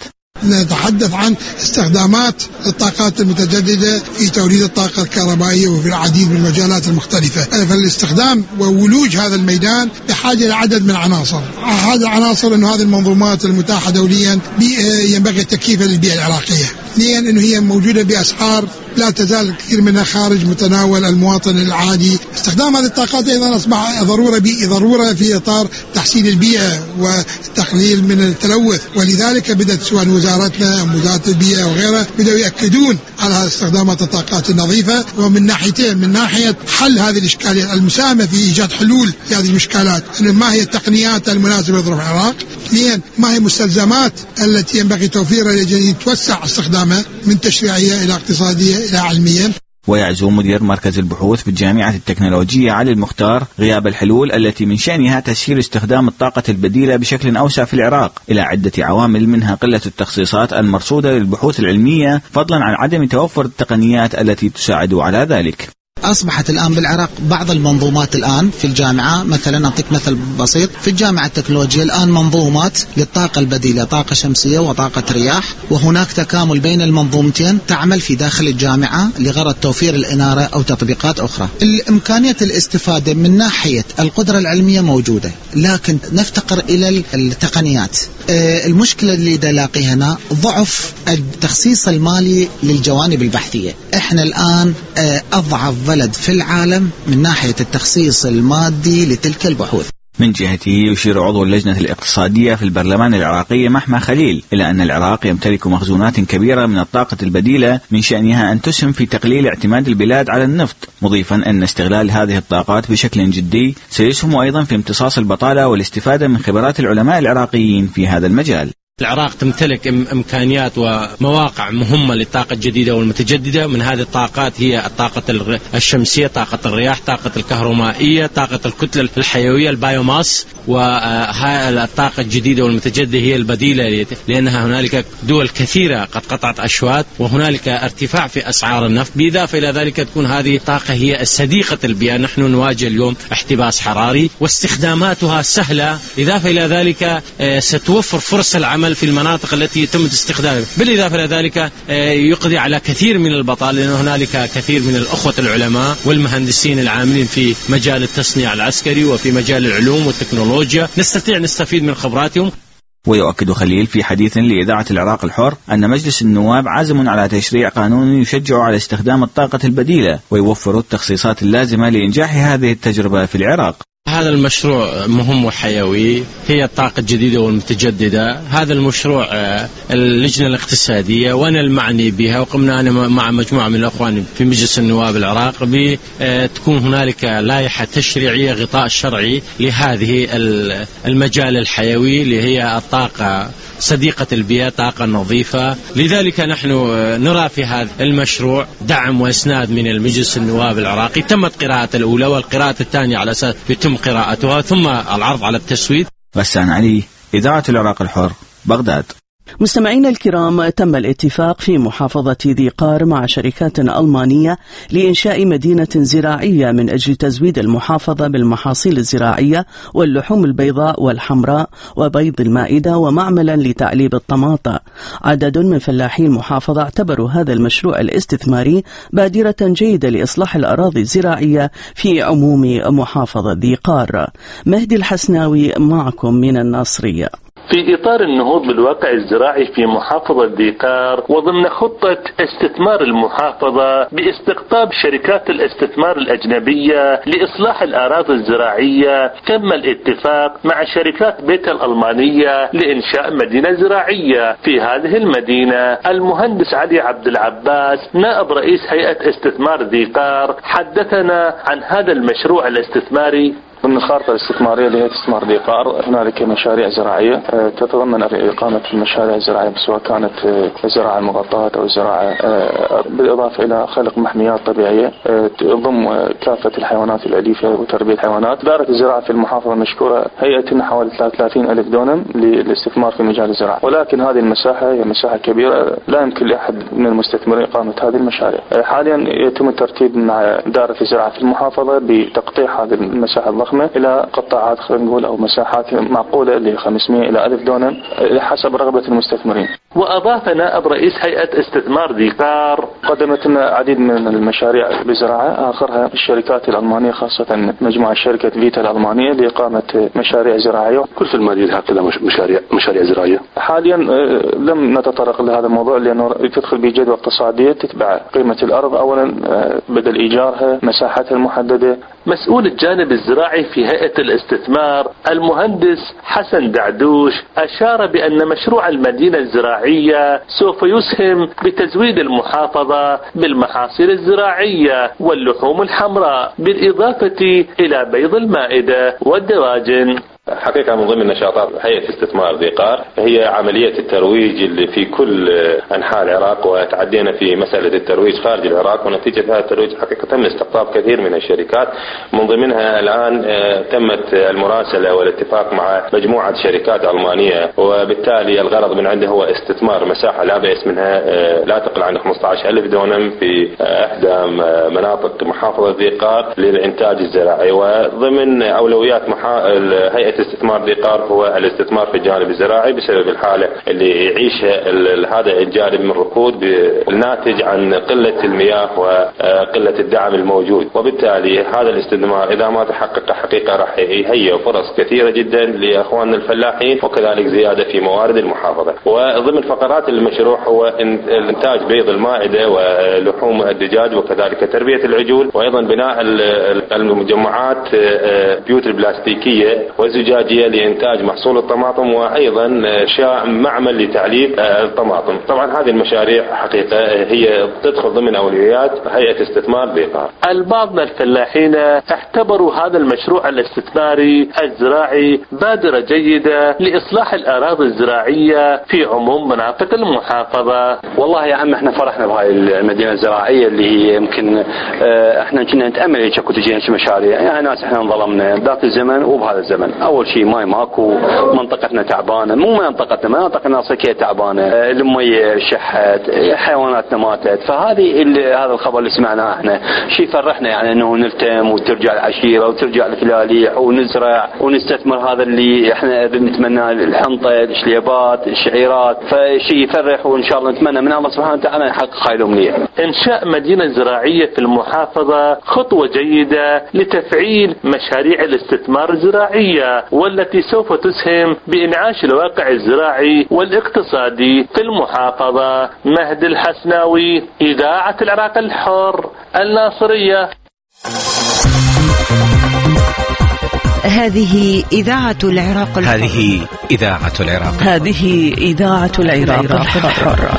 نتحدث عن استخدامات الطاقات المتجددة في توليد الطاقة الكهربائية وفي العديد من المجالات المختلفة، فالاستخدام وولوج هذا الميدان بحاجة لعدد من العناصر. هذه العناصر أنه هذه المنظومات المتاحة دوليا ينبغي تكييفها للبيئة العراقية، لأن أنه هي موجودة بأسعار لا تزال كثير منها خارج متناول المواطن العادي. استخدام هذه الطاقات أيضا أصبح ضرورة ضرورة في إطار تحسين البيئة والتقليل من التلوث، ولذلك بدأت سواء وزارتنا أو وزارة البيئة وغيرها بدأوا يأكدون على استخدامات الطاقات النظيفة، ومن ناحيتين، من ناحية حل هذه الإشكالية، المساهمة في إيجاد حلول لهذه المشكلات، أن ما هي التقنيات المناسبة لظروف العراق، اثنين ما هي المستلزمات التي ينبغي توفيرها لكي يتوسع استخدامها من تشريعية إلى اقتصادية إلى علمية. ويعزو مدير مركز البحوث بالجامعة التكنولوجية علي المختار غياب الحلول التي من شأنها تسهيل استخدام الطاقة البديلة بشكل أوسع في العراق إلى عدة عوامل، منها قلة التخصيصات المرصودة للبحوث العلمية، فضلا عن عدم توفر التقنيات التي تساعد على ذلك. أصبحت الآن بالعراق بعض المنظومات الآن في الجامعة، مثلا أعطيك مثل بسيط، في الجامعة التكنولوجية الآن منظومات للطاقة البديلة، طاقة شمسية وطاقة رياح، وهناك تكامل بين المنظومتين تعمل في داخل الجامعة لغرض توفير الإنارة أو تطبيقات أخرى. الإمكانية الاستفادة من ناحية القدرة العلمية موجودة، لكن نفتقر إلى التقنيات. المشكلة اللي نلاقي هنا ضعف التخصيص المالي للجوانب البحثية. احنا الآن أضعف بلد في العالم من ناحية التخصيص المادي لتلك البحوث. من جهته يشير عضو اللجنة الاقتصادية في البرلمان العراقي محمى خليل إلى أن العراق يمتلك مخزونات كبيرة من الطاقة البديلة من شأنها أن تسهم في تقليل اعتماد البلاد على النفط، مضيفا أن استغلال هذه الطاقات بشكل جدي سيسهم أيضا في امتصاص البطالة والاستفادة من خبرات العلماء العراقيين في هذا المجال. العراق تمتلك إمكانيات ومواقع مهمة للطاقة الجديدة والمتجددة. من هذه الطاقات هي الطاقة الشمسية، طاقة الرياح، طاقة الكهرومائية، طاقة الكتلة الحيوية البايوماس. والطاقة الجديدة والمتجددة هي البديلة، لأنها هنالك دول كثيرة قد قطعت أشواط وهنالك ارتفاع في أسعار النفط. بإضافة إلى ذلك تكون هذه الطاقة هي الصديقة البيئة. نحن نواجه اليوم احتباس حراري واستخداماتها سهلة. إضافة إلى ذلك ستوفر فرص العمل في المناطق التي يتم استخدامها. بالإضافة إلى ذلك يقضي على كثير من البطالة، لأن هنالك كثير من الأخوة العلماء والمهندسين العاملين في مجال التصنيع العسكري وفي مجال العلوم والتكنولوجيا، نستطيع نستفيد من خبراتهم. ويؤكد خليل في حديث لإذاعة العراق الحر أن مجلس النواب عازم على تشريع قانون يشجع على استخدام الطاقة البديلة ويوفر التخصيصات اللازمة لإنجاح هذه التجربة في العراق. هذا المشروع مهم وحيوي، هي الطاقة الجديدة والمتجددة. هذا المشروع اللجنة الاقتصادية وأنا المعني بها، وقمنا أنا مع مجموعة من الأخوان في مجلس النواب العراق بتكون هنالك لائحة تشريعية غطاء شرعي لهذه المجال الحيوي اللي هي الطاقة صديقة البيئة، طاقة نظيفة. لذلك نحن نرى في هذا المشروع دعم وإسناد من المجلس النواب العراقي. تمت قراءة الأولى والقراءة الثانية على أساس يتم قراءتها ثم العرض على التسويد. غسان علي، إذاعة العراق الحر، بغداد. مستمعينا الكرام، تم الاتفاق في محافظة ذي قار مع شركات ألمانية لإنشاء مدينة زراعية من أجل تزويد المحافظة بالمحاصيل الزراعية واللحوم البيضاء والحمراء وبيض المائدة ومعملا لتعليب الطماطة. عدد من فلاحي المحافظة اعتبروا هذا المشروع الاستثماري بادرة جيدة لإصلاح الأراضي الزراعية في عموم محافظة ذي قار. مهدي الحسناوي معكم من الناصرية. في إطار النهوض بالواقع الزراعي في محافظة ذي قار وضمن خطة استثمار المحافظة باستقطاب شركات الاستثمار الأجنبية لإصلاح الأراضي الزراعية، تم الاتفاق مع شركات بيتا الألمانية لإنشاء مدينة زراعية. في هذه المدينة المهندس علي عبد العباس نائب رئيس هيئة استثمار ذي قار حدثنا عن هذا المشروع الاستثماري. ضمن الخارطة الاستثمارية لهيئة استثمار ذي قار هنالك مشاريع زراعية تتضمن إقامة المشاريع الزراعية سواء كانت زراعة مغطاة أو زراعة، بالإضافة إلى خلق محميات طبيعية تضم كافة الحيوانات الأليفة وتربية الحيوانات. دائرة الزراعة في المحافظة مشكورة هيئتنا حوالي ثلاثة وثلاثين ألف دونم للاستثمار في مجال الزراعة، ولكن هذه المساحة هي مساحة كبيرة لا يمكن لأحد من المستثمرين إقامة هذه المشاريع. حاليا يتم الترتيب مع دائرة الزراعة في المحافظة بتقطيع هذه المساحة الضخمة إلى قطاعات خلينا نقول أو مساحات معقولة ل خمسمائة إلى ألف دونم حسب رغبة المستثمرين. وأضاف نائب رئيس هيئة استثمار ذي قار قدمت لنا عديد من المشاريع بالزراعة، آخرها الشركات الألمانية خاصة مجموعة شركة فيتا الألمانية لإقامة مشاريع زراعية. كل في المدينة هكذا مشاريع مشاريع زراعية. حاليا لم نتطرق لهذا الموضوع لأنه تدخل بجدوى اقتصادية تتبع قيمة الأرض أولا بدل إيجارها، مساحتها المحددة. مسؤول الجانب الزراعي في هيئة الاستثمار المهندس حسن دعدوش أشار بأن مشروع المدينة الزراعية سوف يسهم بتزويد المحافظة بالمحاصيل الزراعية واللحوم الحمراء بالإضافة إلى بيض المائدة والدواجن. حقيقة من ضمن نشاطات هيئة استثمار ذي قار هي عملية الترويج اللي في كل أنحاء العراق، وتعدينا في مسألة الترويج خارج العراق، ونتيجة هذا الترويج حقيقة تم استقطاب كثير من الشركات. من ضمنها الآن تمت المراسلة والاتفاق مع مجموعة شركات ألمانية، وبالتالي الغرض من عنده هو استثمار مساحة لا بأس منها لا تقل عن خمسة عشر ألف دونم في إحدى مناطق محافظة ذي قار للإنتاج الزراعي. وضمن أولويات هيئة استثمار ذي قار هو الاستثمار في الجانب الزراعي بسبب الحالة اللي يعيشها هذا الجانب من ركود الناتج عن قلة المياه وقلة الدعم الموجود، وبالتالي هذا الاستثمار إذا ما تحقق حقيقة راح يهيئ فرص كثيرة جدا لأخواننا الفلاحين وكذلك زيادة في موارد المحافظة. وضمن فقرات المشروع هو إنتاج بيض المائدة ولحوم الدجاج وكذلك تربية العجول، وأيضا بناء المجمعات بيوت البلاستيكية والزجاجية لإنتاج محصول الطماطم، وأيضا إنشاء معمل لتعليب الطماطم. طبعا هذه المشاريع حقيقة هي تدخل ضمن أولويات هيئة استثمار ذي قار. البعض من الفلاحين اعتبروا هذا المشروع الاستثماري الزراعي بادرة جيدة لإصلاح الأراضي الزراعية في عموم مناطق المحافظة. والله يا عم احنا فرحنا بهاي المدينة الزراعية اللي هي يمكن اه احنا كنا نتأمل هيك اكو تجينا مشاريع، يعني ناس احنا انظلمنا بذاك الزمن وبهذا الزمن. اول شيء ماي ماكو، منطقتنا تعبانة، مو منطقتنا مناطقنا صكية تعبانة، المي شحت، حيواناتنا ماتت. فهذه هذا الخبر اللي سمعناه احنا شيء فرحنا، يعني انه نلتم وترجع العشيرة وترجع الفلاليح ونزرع ونستثمر هذا اللي احنا نتمناه، الحنطة، الشليبات، الشعيرات، فشيء يفرح، وان شاء الله نتمنى من الله سبحانه وتعالى يحقق هاي الامنية. انشاء مدينة زراعية في المحافظة خطوة جيدة لتفعيل مشاريع الاستثمار الزراعية والتي سوف تسهم بإنعاش الواقع الزراعي والاقتصادي في المحافظة. مهدي الحسناوي، إذاعة العراق الحر، الناصرية. هذه إذاعة العراق الحر. هذه إذاعة العراق هذه إذاعة العراق الحر.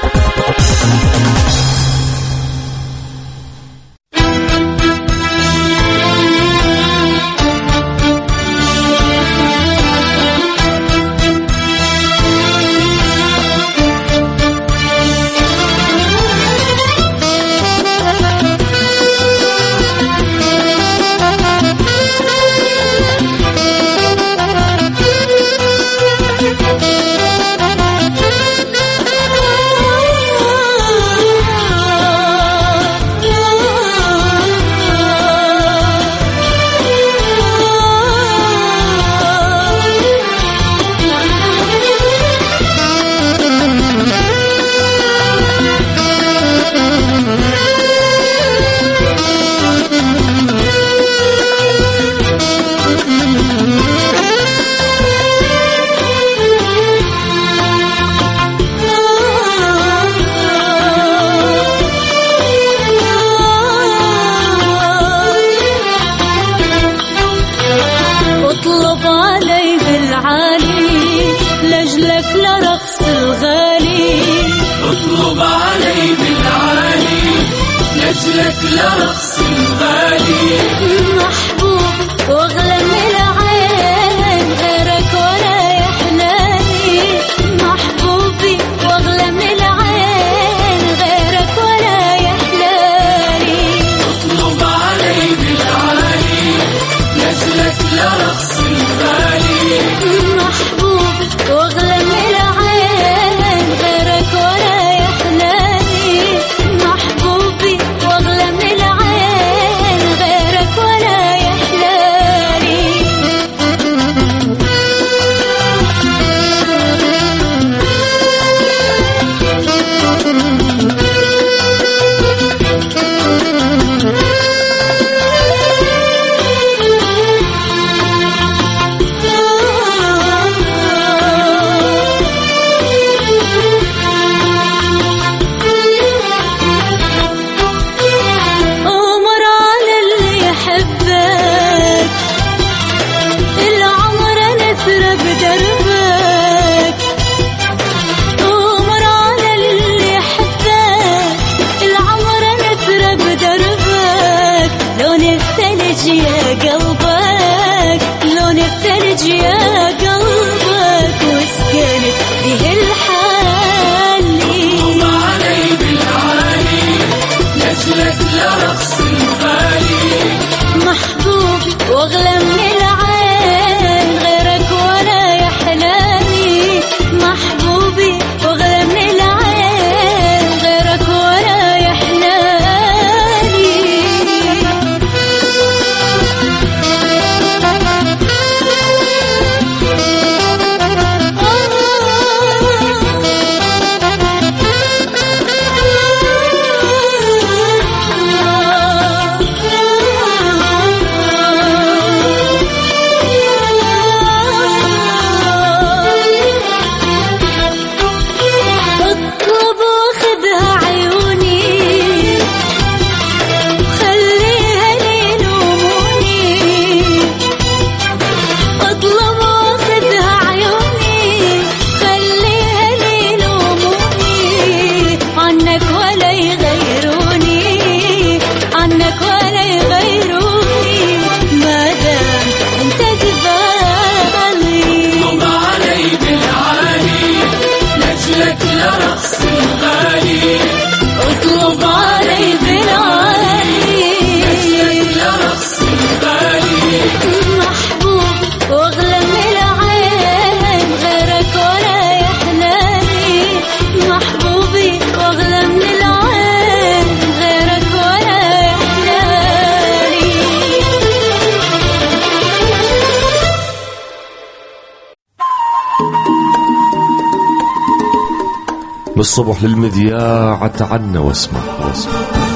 بالصبح للمذياع تعنا واسمع واسمع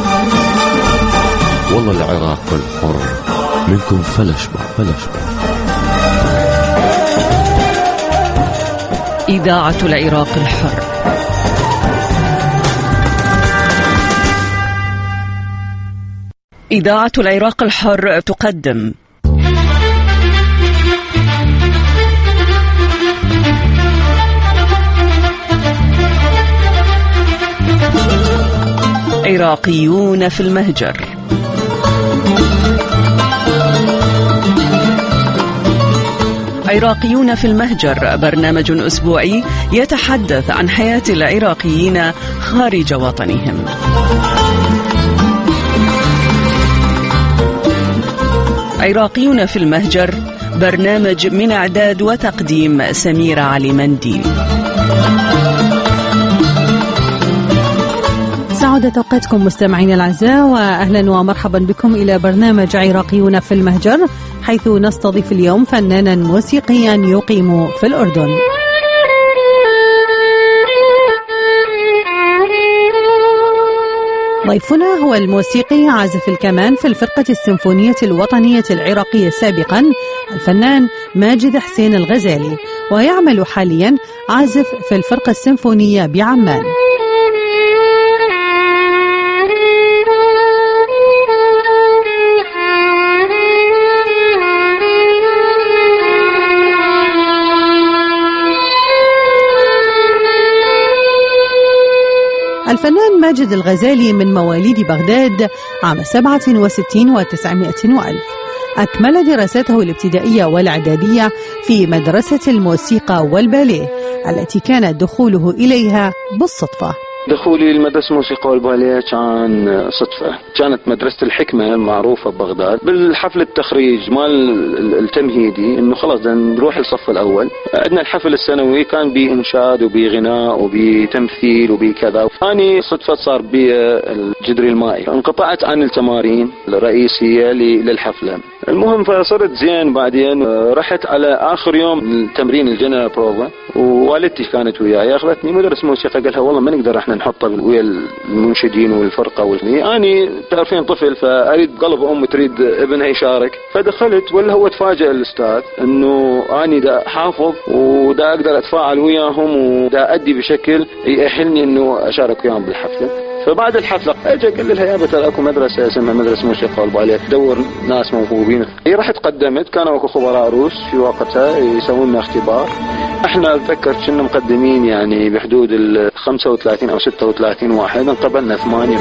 والله العراق الحر منكم فلا اشبع فلا اشبع. إذاعة العراق الحر. إذاعة العراق الحر تقدم عراقيون في المهجر. عراقيون في المهجر برنامج أسبوعي يتحدث عن حياة العراقيين خارج وطنهم. عراقيون في المهجر برنامج من إعداد وتقديم سميرة علي منديل. سعادة أوقاتكم مستمعين الأعزاء، وأهلا ومرحبا بكم إلى برنامج عراقيون في المهجر، حيث نستضيف اليوم فنانا موسيقيا يقيم في الأردن. ضيفنا هو الموسيقي عازف الكمان في الفرقة السيمفونية الوطنية العراقية سابقا الفنان ماجد حسين الغزالي، ويعمل حاليا عازف في الفرقة السيمفونية بعمان. الفنان ماجد الغزالي من مواليد بغداد عام سبعة وستين وتسعمائة وألف. أكمل دراساته الابتدائية والإعدادية في مدرسة الموسيقى والباليه التي كان دخوله إليها بالصدفة. دخولي لمدرسة الموسيقى والباليه كان صدفة. كانت مدرسة الحكمة معروفة ببغداد. بالحفل التخريج مال التمهيدي انه خلاص نروح الصف الاول، عندنا الحفل السنوي كان بإنشاد وبغناء وبتمثيل وبكذا. اني صدفة صار بي الجدري المائي، انقطعت عن التمارين الرئيسية للحفلة. المهم فصرت زين، بعدين رحت على اخر يوم التمرين الجنرال بروفا، ووالدتي كانت وياي، اخذتني مدرس موسيقى قالها والله ما نقدر احنا نحطه ويا المنشدين والفرقه والني. اني تعرفين طفل فاريد قلب ام تريد ابنها يشارك، فدخلت ولا هو تفاجئ الاستاذ انه اني دا حافظ ودا اقدر اتفاعل وياهم ودا ادي بشكل يأهلني انه اشارك وياهم بالحفله. فبعد الحفله اجى قال لها يابا ترى اكو مدرسه اسمها مدرسه موسيقى والباليه تدور ناس موهوبين. هي رحت قدمت، كانوا اكو خبراء روس في وقتها يسوون لنا اختبار. احنا اتذكر كنا مقدمين يعني بحدود ال خمسة وثلاثين او ستة وثلاثين واحد، انقبلنا ثمانية.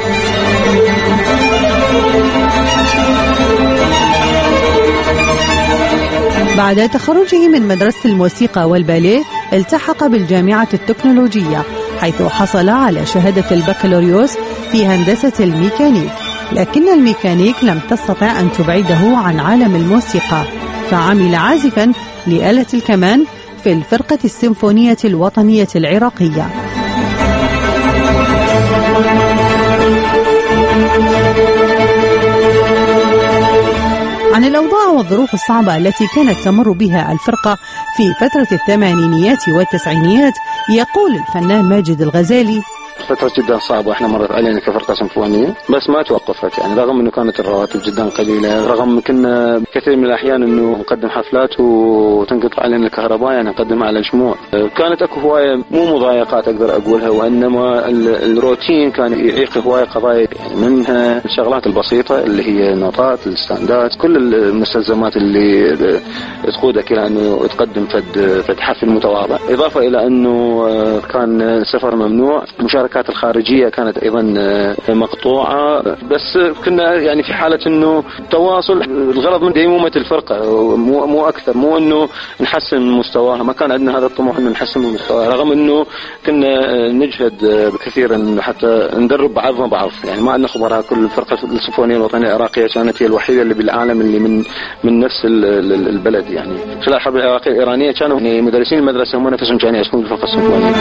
بعد تخرجه من مدرسة الموسيقى والباليه التحق بالجامعة التكنولوجية، حيث حصل على شهادة البكالوريوس في هندسة الميكانيك، لكن الميكانيك لم تستطع أن تبعده عن عالم الموسيقى، فعمل عازفا لآلة الكمان في الفرقة السيمفونية الوطنية العراقية. عن الأوضاع والظروف الصعبة التي كانت تمر بها الفرقة في فترة الثمانينيات والتسعينيات يقول الفنان ماجد الغزالي: فترة جدا صعبة احنا مرت علينا كفرقة سيمفونية، بس ما توقفت يعني، رغم انه كانت الرواتب جدا قليلة، رغم كنا كثير من الاحيان انه نقدم حفلات وتنقطع علينا الكهرباء يعني نقدم على الشموع. كانت اكو هواية مو مضايقات اقدر اقولها، وانما الروتين كان يعيق هواية قضايا، يعني منها الشغلات البسيطة اللي هي النوتات، الستاندات، كل المستلزمات اللي تقودك الى انه تقدم فد فد حفل متواضع. اضافة الى انه كان السفر ممنوع، مشاركة الخارجية كانت أيضا مقطوعة، بس كنا يعني في حالة أنه تواصل. الغرض من ديمومة الفرقة مو مو أكثر، مو أنه نحسن مستواها، ما كان عندنا هذا الطموح أنه نحسن مستواها، رغم أنه كنا نجهد كثيرا حتى ندرب بعضنا بعض. يعني ما عندنا خبراء، كل الفرقة السيمفونية الوطنية العراقية كانت هي الوحيدة اللي بالعالم اللي من من نفس البلد. يعني خلال الحرب العراقية الإيرانية كانوا يعني مدرسين المدرسة هم نفسهم كانوا يسكنون الفرقة السيمفونية.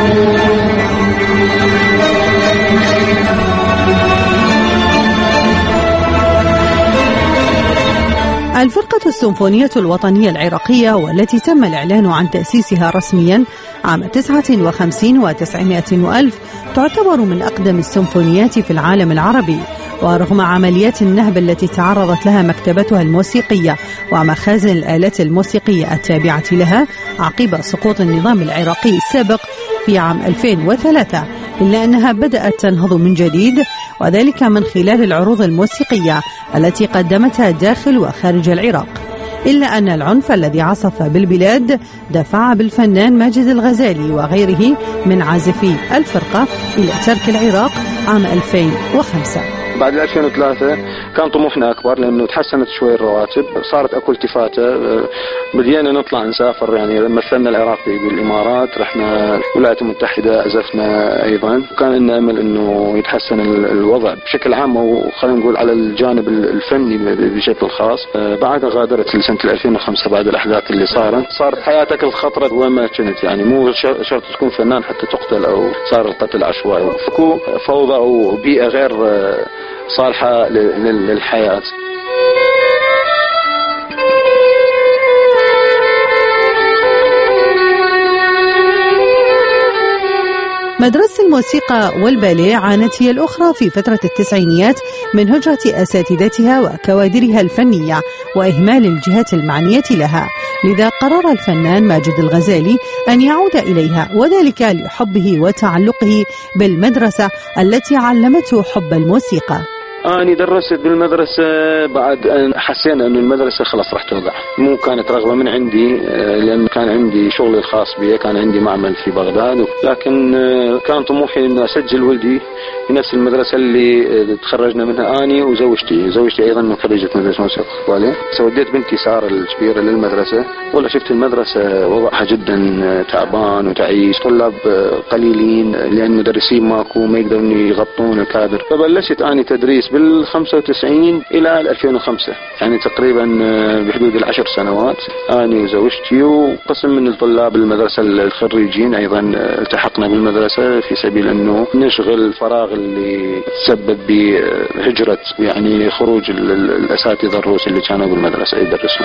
الفرقة السيمفونية الوطنية العراقية، والتي تم الإعلان عن تأسيسها رسميا عام تسعة وخمسين وتسعمائة وألف، تعتبر من أقدم السيمفونيات في العالم العربي. ورغم عمليات النهب التي تعرضت لها مكتبتها الموسيقية ومخازن الآلات الموسيقية التابعة لها عقب سقوط النظام العراقي السابق في عام ألفين وثلاثة، إلا أنها بدأت تنهض من جديد، وذلك من خلال العروض الموسيقية التي قدمتها داخل وخارج العراق. إلا أن العنف الذي عصف بالبلاد دفع بالفنان ماجد الغزالي وغيره من عازفي الفرقة إلى ترك العراق عام ألفين وخمسة. بعد ألفين وثلاثة كان طموحنا أكبر لأنه تحسنت شوي الرواتب، صارت أكو التفاتة، بدينا نطلع نسافر. يعني مثلنا العراق بالإمارات، رحنا الولايات المتحدة، عزفنا أيضا. كان لنا أمل أنه يتحسن الوضع بشكل عام، وخلينا نقول على الجانب الفني بشكل خاص. بعد غادرت سنة ألفين وخمسة بعد الأحداث اللي صارت، صارت حياتك الخطرة وين ما كنت. يعني مو شرط تكون فنان حتى تقتل أو صار القتل عشوائي، فكو فوضى وبيئة غير صالحة للحياة. مدرسة الموسيقى والباليه عانت هي الأخرى في فترة التسعينيات من هجرة أساتذتها وكوادرها الفنية وإهمال الجهات المعنية لها، لذا قرر الفنان ماجد الغزالي أن يعود إليها، وذلك لحبه وتعلقه بالمدرسة التي علمته حب الموسيقى. أنا درست بالمدرسة بعد أن حسينا أن المدرسة خلاص راح توقع. مو كانت رغبة من عندي، لأن كان عندي شغلي الخاص بي، كان عندي معمل في بغداد، لكن كان طموحي أن أسجل ولدي في نفس المدرسة اللي تخرجنا منها أني وزوجتي. زوجتي أيضا من خريجة مدرسة موسيقى والباليه. سوديت بنتي سارة الكبيرة للمدرسة، ولا شفت المدرسة وضعها جدا تعبان وتعيس، طلاب قليلين لأن مدرسين ماكو ما يقدرون يغطون الكادر. فبلشت أني تدريس بالخمسة وتسعين إلى ألفين وخمسة، يعني تقريبا بحدود العشر سنوات. أنا وزوجتي وقسم من الطلاب المدرسة الخريجين أيضا التحقنا بالمدرسة في سبيل أنه نشغل الفراغ اللي تسبب بهجرة يعني خروج الأساتذة الروس اللي كانوا بالمدرسة يدرسون.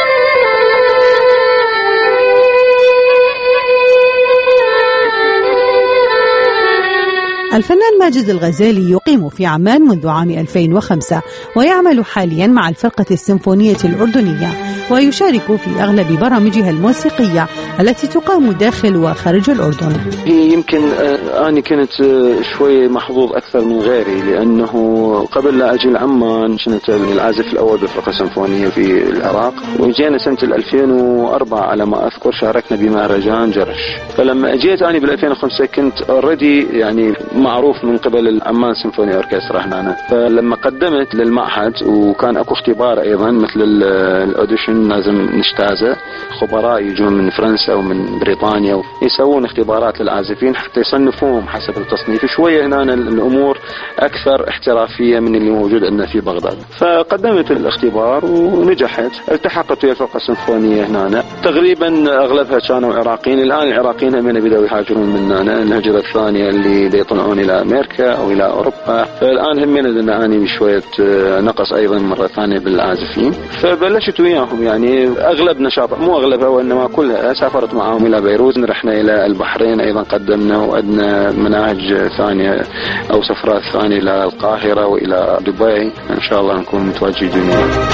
الفنان ماجد الغزالي يقيم في عمان منذ عام ألفين وخمسة، ويعمل حاليا مع الفرقة السيمفونية الأردنية، ويشارك في أغلب برامجها الموسيقية التي تقام داخل وخارج الأردن. يمكن أنا كنت شوي محظوظ أكثر من غيري، لأنه قبل لا أجي لعمان كنت العازف الأول بالفرقة السيمفونية في العراق، وجينا سنة ألفين وأربعة على ما أذكر شاركنا بمهرجان جرش. فلما أجيت أنا بال ألفين وخمسة كنت أوريدي يعني معروف من قبل العمان سيمفوني أوركسترا هنا. فلما قدمت للمعهد وكان أكو اختبار أيضا مثل الأوديشن لازم نجتازه، خبراء يجون من فرنسا ومن بريطانيا يسوون اختبارات للعازفين حتى يصنفوهم حسب التصنيف. شوية هنا الأمور أكثر احترافية من اللي موجود عندنا في بغداد. فقدمت الاختبار ونجحت، التحقت في الفرقة السيمفونية هنا. تقريبا أغلبها كانوا عراقيين. الآن العراقيين هم بدأوا يهاجرون من هنا، الهجرة الثانية اللي يطلعون إلى أمريكا أو إلى أوروبا. فالآن هم لنا أني بشوية نقص أيضا مرة ثانية بالعازفين. فبلشت وياهم يعني أغلب نشاط، مو أغلبها وإنما كلها، سافرت معهم إلى بيروت، رحنا إلى البحرين أيضا قدمنا، وعندنا مناهج ثانية أو سفرات ثانية إلى القاهرة وإلى دبي. إن شاء الله نكون متواجدين.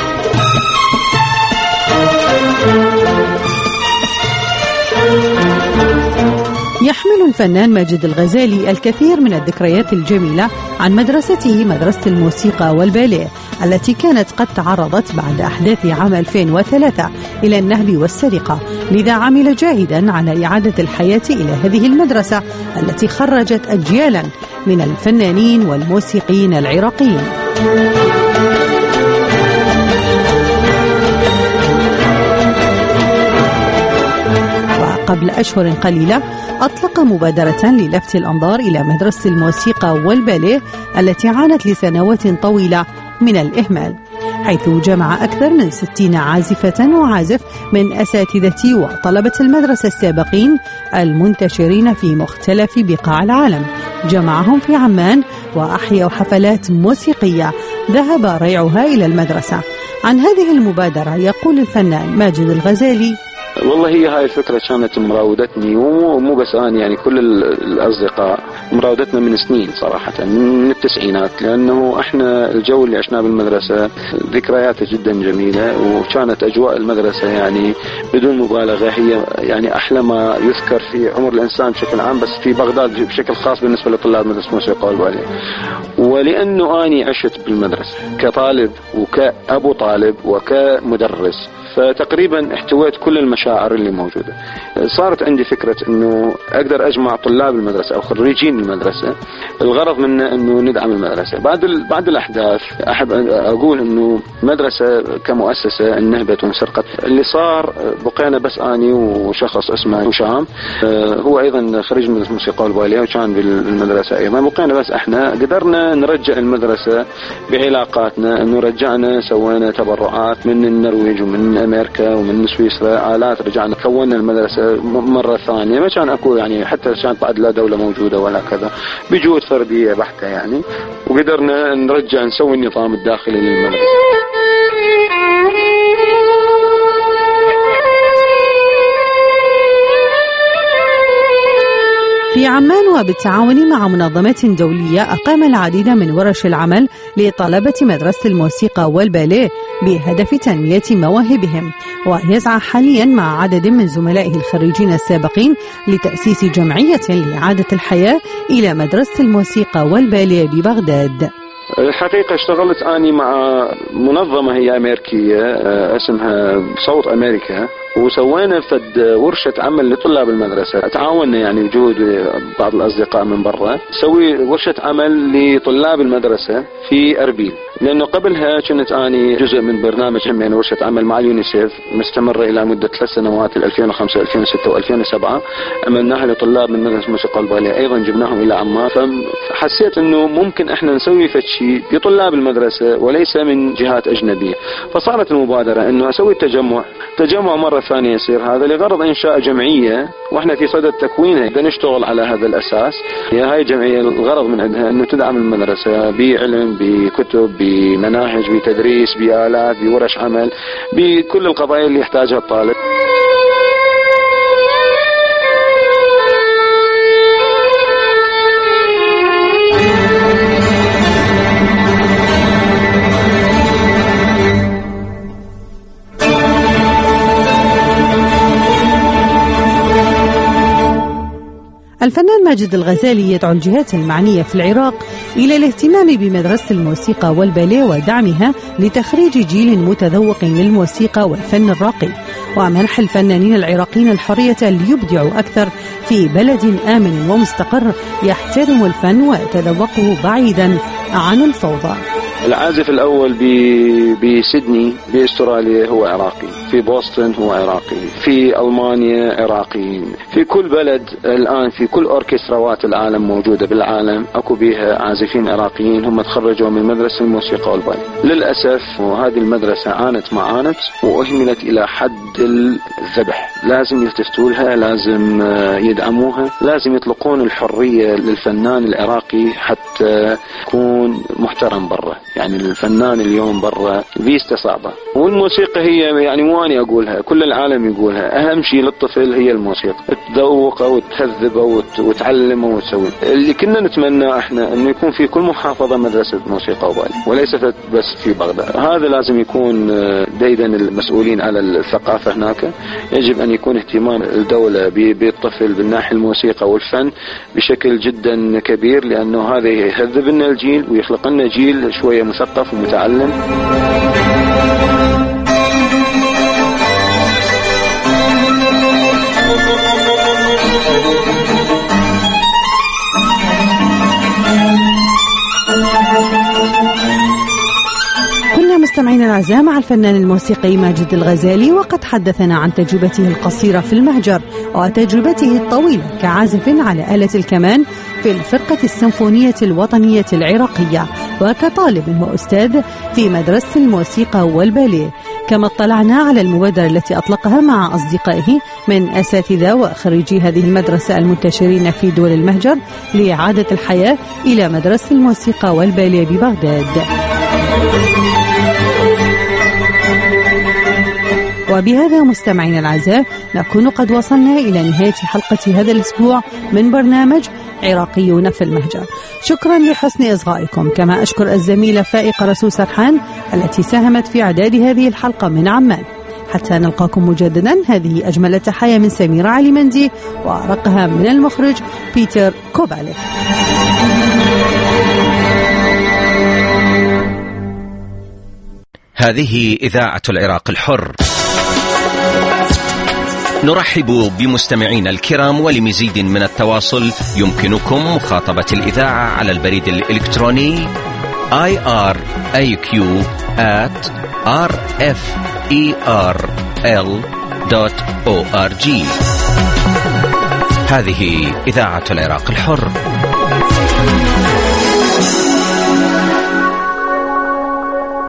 يحمل الفنان ماجد الغزالي الكثير من الذكريات الجميلة عن مدرسته مدرسة الموسيقى والباليه، التي كانت قد تعرضت بعد أحداث عام ألفين وثلاثة إلى النهب والسرقة، لذا عمل جاهدا على إعادة الحياة إلى هذه المدرسة التي خرجت أجيالا من الفنانين والموسيقيين العراقيين. قبل أشهر قليلة أطلق مبادرة للفت الأنظار إلى مدرسة الموسيقى والباليه التي عانت لسنوات طويلة من الإهمال، حيث جمع أكثر من ستين عازفة وعازف من أساتذة وطلبة المدرسة السابقين المنتشرين في مختلف بقاع العالم. جمعهم في عمان وأحيوا حفلات موسيقية ذهب ريعها إلى المدرسة. عن هذه المبادرة يقول الفنان ماجد الغزالي: والله هي هاي الفكرة كانت مراودتني، ومو بس أنا يعني كل الأصدقاء مراودتنا من سنين صراحة، من التسعينات، لأنه إحنا الجو اللي عشناه بالمدرسة ذكرياته جدا جميلة، وكانت أجواء المدرسة يعني بدون مبالغة هي يعني أحلى ما يذكر في عمر الإنسان بشكل عام، بس في بغداد بشكل خاص بالنسبة لطلاب مدرسة الموسيقى والباليه. ولأنه أني عشت بالمدرسة كطالب وكأبو طالب وكمدرس، فتقريبا احتويت كل المشاعر اللي موجودة. صارت عندي فكرة أنه أقدر أجمع طلاب المدرسة أو خريجين المدرسة، الغرض منه أنه ندعم المدرسة. بعد بعد الأحداث أحب أقول أنه مدرسة كمؤسسة انهبت وانسرقت. اللي صار بقينا بس أني وشخص اسمه هشام، هو أيضا خريج مدرسة الموسيقى والباليه وكان بالمدرسة أيضا. بقينا بس احنا قدرنا نرجع المدرسة بعلاقاتنا، أنه رجعنا سوينا تبرعات من النرويج ومن أمريكا ومن سويسرا، آلات رجعنا كونا المدرسة مرة ثانية. ما كان أكو يعني حتى كانت بعد لا دولة موجودة ولا كذا، بجهود فردية بحتة يعني، وقدرنا نرجع نسوي النظام الداخلي للمدرسة. في عمان وبالتعاون مع منظمات دولية أقام العديد من ورش العمل لطلبة مدرسة الموسيقى والباليه بهدف تنمية مواهبهم، ويسعى حاليا مع عدد من زملائه الخريجين السابقين لتأسيس جمعية لإعادة الحياة إلى مدرسة الموسيقى والباليه ببغداد. الحقيقة اشتغلت أني مع منظمة هي أمريكية اسمها صوت أمريكا، وسوينا فد ورشة عمل لطلاب المدرسة. تعاوننا يعني وجود بعض الأصدقاء من برا، سوي ورشة عمل لطلاب المدرسة في أربيل، لأنه قبلها كنت أني جزء من برنامج همين ورشة عمل مع اليونيسيف مستمرة إلى مدة ثلاث سنوات، ألفين وخمسة ألفين وستة وألفين وسبعة. عملناها لطلاب من مدرسة الموسيقى والباليه، أيضا جبناهم إلى عمان. فحسيت أنه ممكن إحنا نسوي فشي بطلاب المدرسة وليس من جهات أجنبية. فصارت المبادرة أنه أسوي تجمع تجمع مرة ثانية يصير هذا لغرض إنشاء جمعية، وإحنا في صدد تكوينها. بدنا نشتغل على هذا الأساس. هي هاي الجمعية الغرض من عندها أنه تدعم المدرسة بعلم، بكتب، بمناهج، بتدريس، بآلات، بورش عمل، بكل القضايا اللي يحتاجها الطالب. الفنان ماجد الغزالي يدعو الجهات المعنية في العراق إلى الاهتمام بمدرسة الموسيقى والباليه ودعمها لتخريج جيل متذوق للموسيقى والفن الراقي، ومنح الفنانين العراقيين الحرية ليبدعوا أكثر في بلد آمن ومستقر يحترم الفن ويتذوقه بعيدا عن الفوضى. العازف الأول بسيدني بأستراليا هو عراقي، في بوسطن هو عراقي، في ألمانيا عراقيين، في كل بلد الآن في كل أوركستراوات العالم موجودة بالعالم أكو بيها عازفين عراقيين هم تخرجوا من مدرسة الموسيقى والباليه. للأسف وهذه المدرسة عانت ما عانت وأهملت إلى حد الذبح. لازم يلتفتوا لها، لازم يدعموها، لازم يطلقون الحرية للفنان العراقي حتى يكون محترم برا. يعني الفنان اليوم برا فيستا صعبة، والموسيقى هي يعني مو أنا أقولها، كل العالم يقولها، أهم شيء للطفل هي الموسيقى، تذوقه وتهذبه وتعلمه وتسوي. اللي كنا نتمنى احنا انه يكون في كل محافظة مدرسة موسيقى وباليه، وليس بس في بغداد. هذا لازم يكون ديدا المسؤولين على الثقافة هناك. يجب أن يكون اهتمام الدولة بالطفل بالناحية الموسيقى والفن بشكل جدا كبير، لأنه هذا يهذب لنا الجيل ويخلق لنا جيل شوية مثقف ومتعلم. مستمعينا الأعزاء مع الفنان الموسيقي ماجد الغزالي، وقد حدثنا عن تجربته القصيرة في المهجر وتجربته الطويلة كعازف على آلة الكمان في الفرقة السيمفونية الوطنية العراقية، وكطالب وأستاذ في مدرسة الموسيقى والباليه. كما اطلعنا على المبادرة التي أطلقها مع أصدقائه من أساتذة وخريجي هذه المدرسة المنتشرين في دول المهجر لإعادة الحياة إلى مدرسة الموسيقى والباليه ببغداد. وبهذا مستمعينا الأعزاء نكون قد وصلنا إلى نهاية حلقة هذا الأسبوع من برنامج عراقيون في المهجر. شكرا لحسن إصغائكم، كما أشكر الزميلة فائقة رسول سرحان التي ساهمت في إعداد هذه الحلقة من عمان. حتى نلقاكم مجددا، هذه أجمل تحية من سميرة علي مندي وأرقها من المخرج بيتر كوباليك. هذه إذاعة العراق الحر. نرحب بمستمعينا الكرام، ولمزيد من التواصل يمكنكم مخاطبة الإذاعة على البريد الإلكتروني آي آر إيه كيو آت آر إف إي آر إل دوت أو آر جي. هذه إذاعة العراق الحر.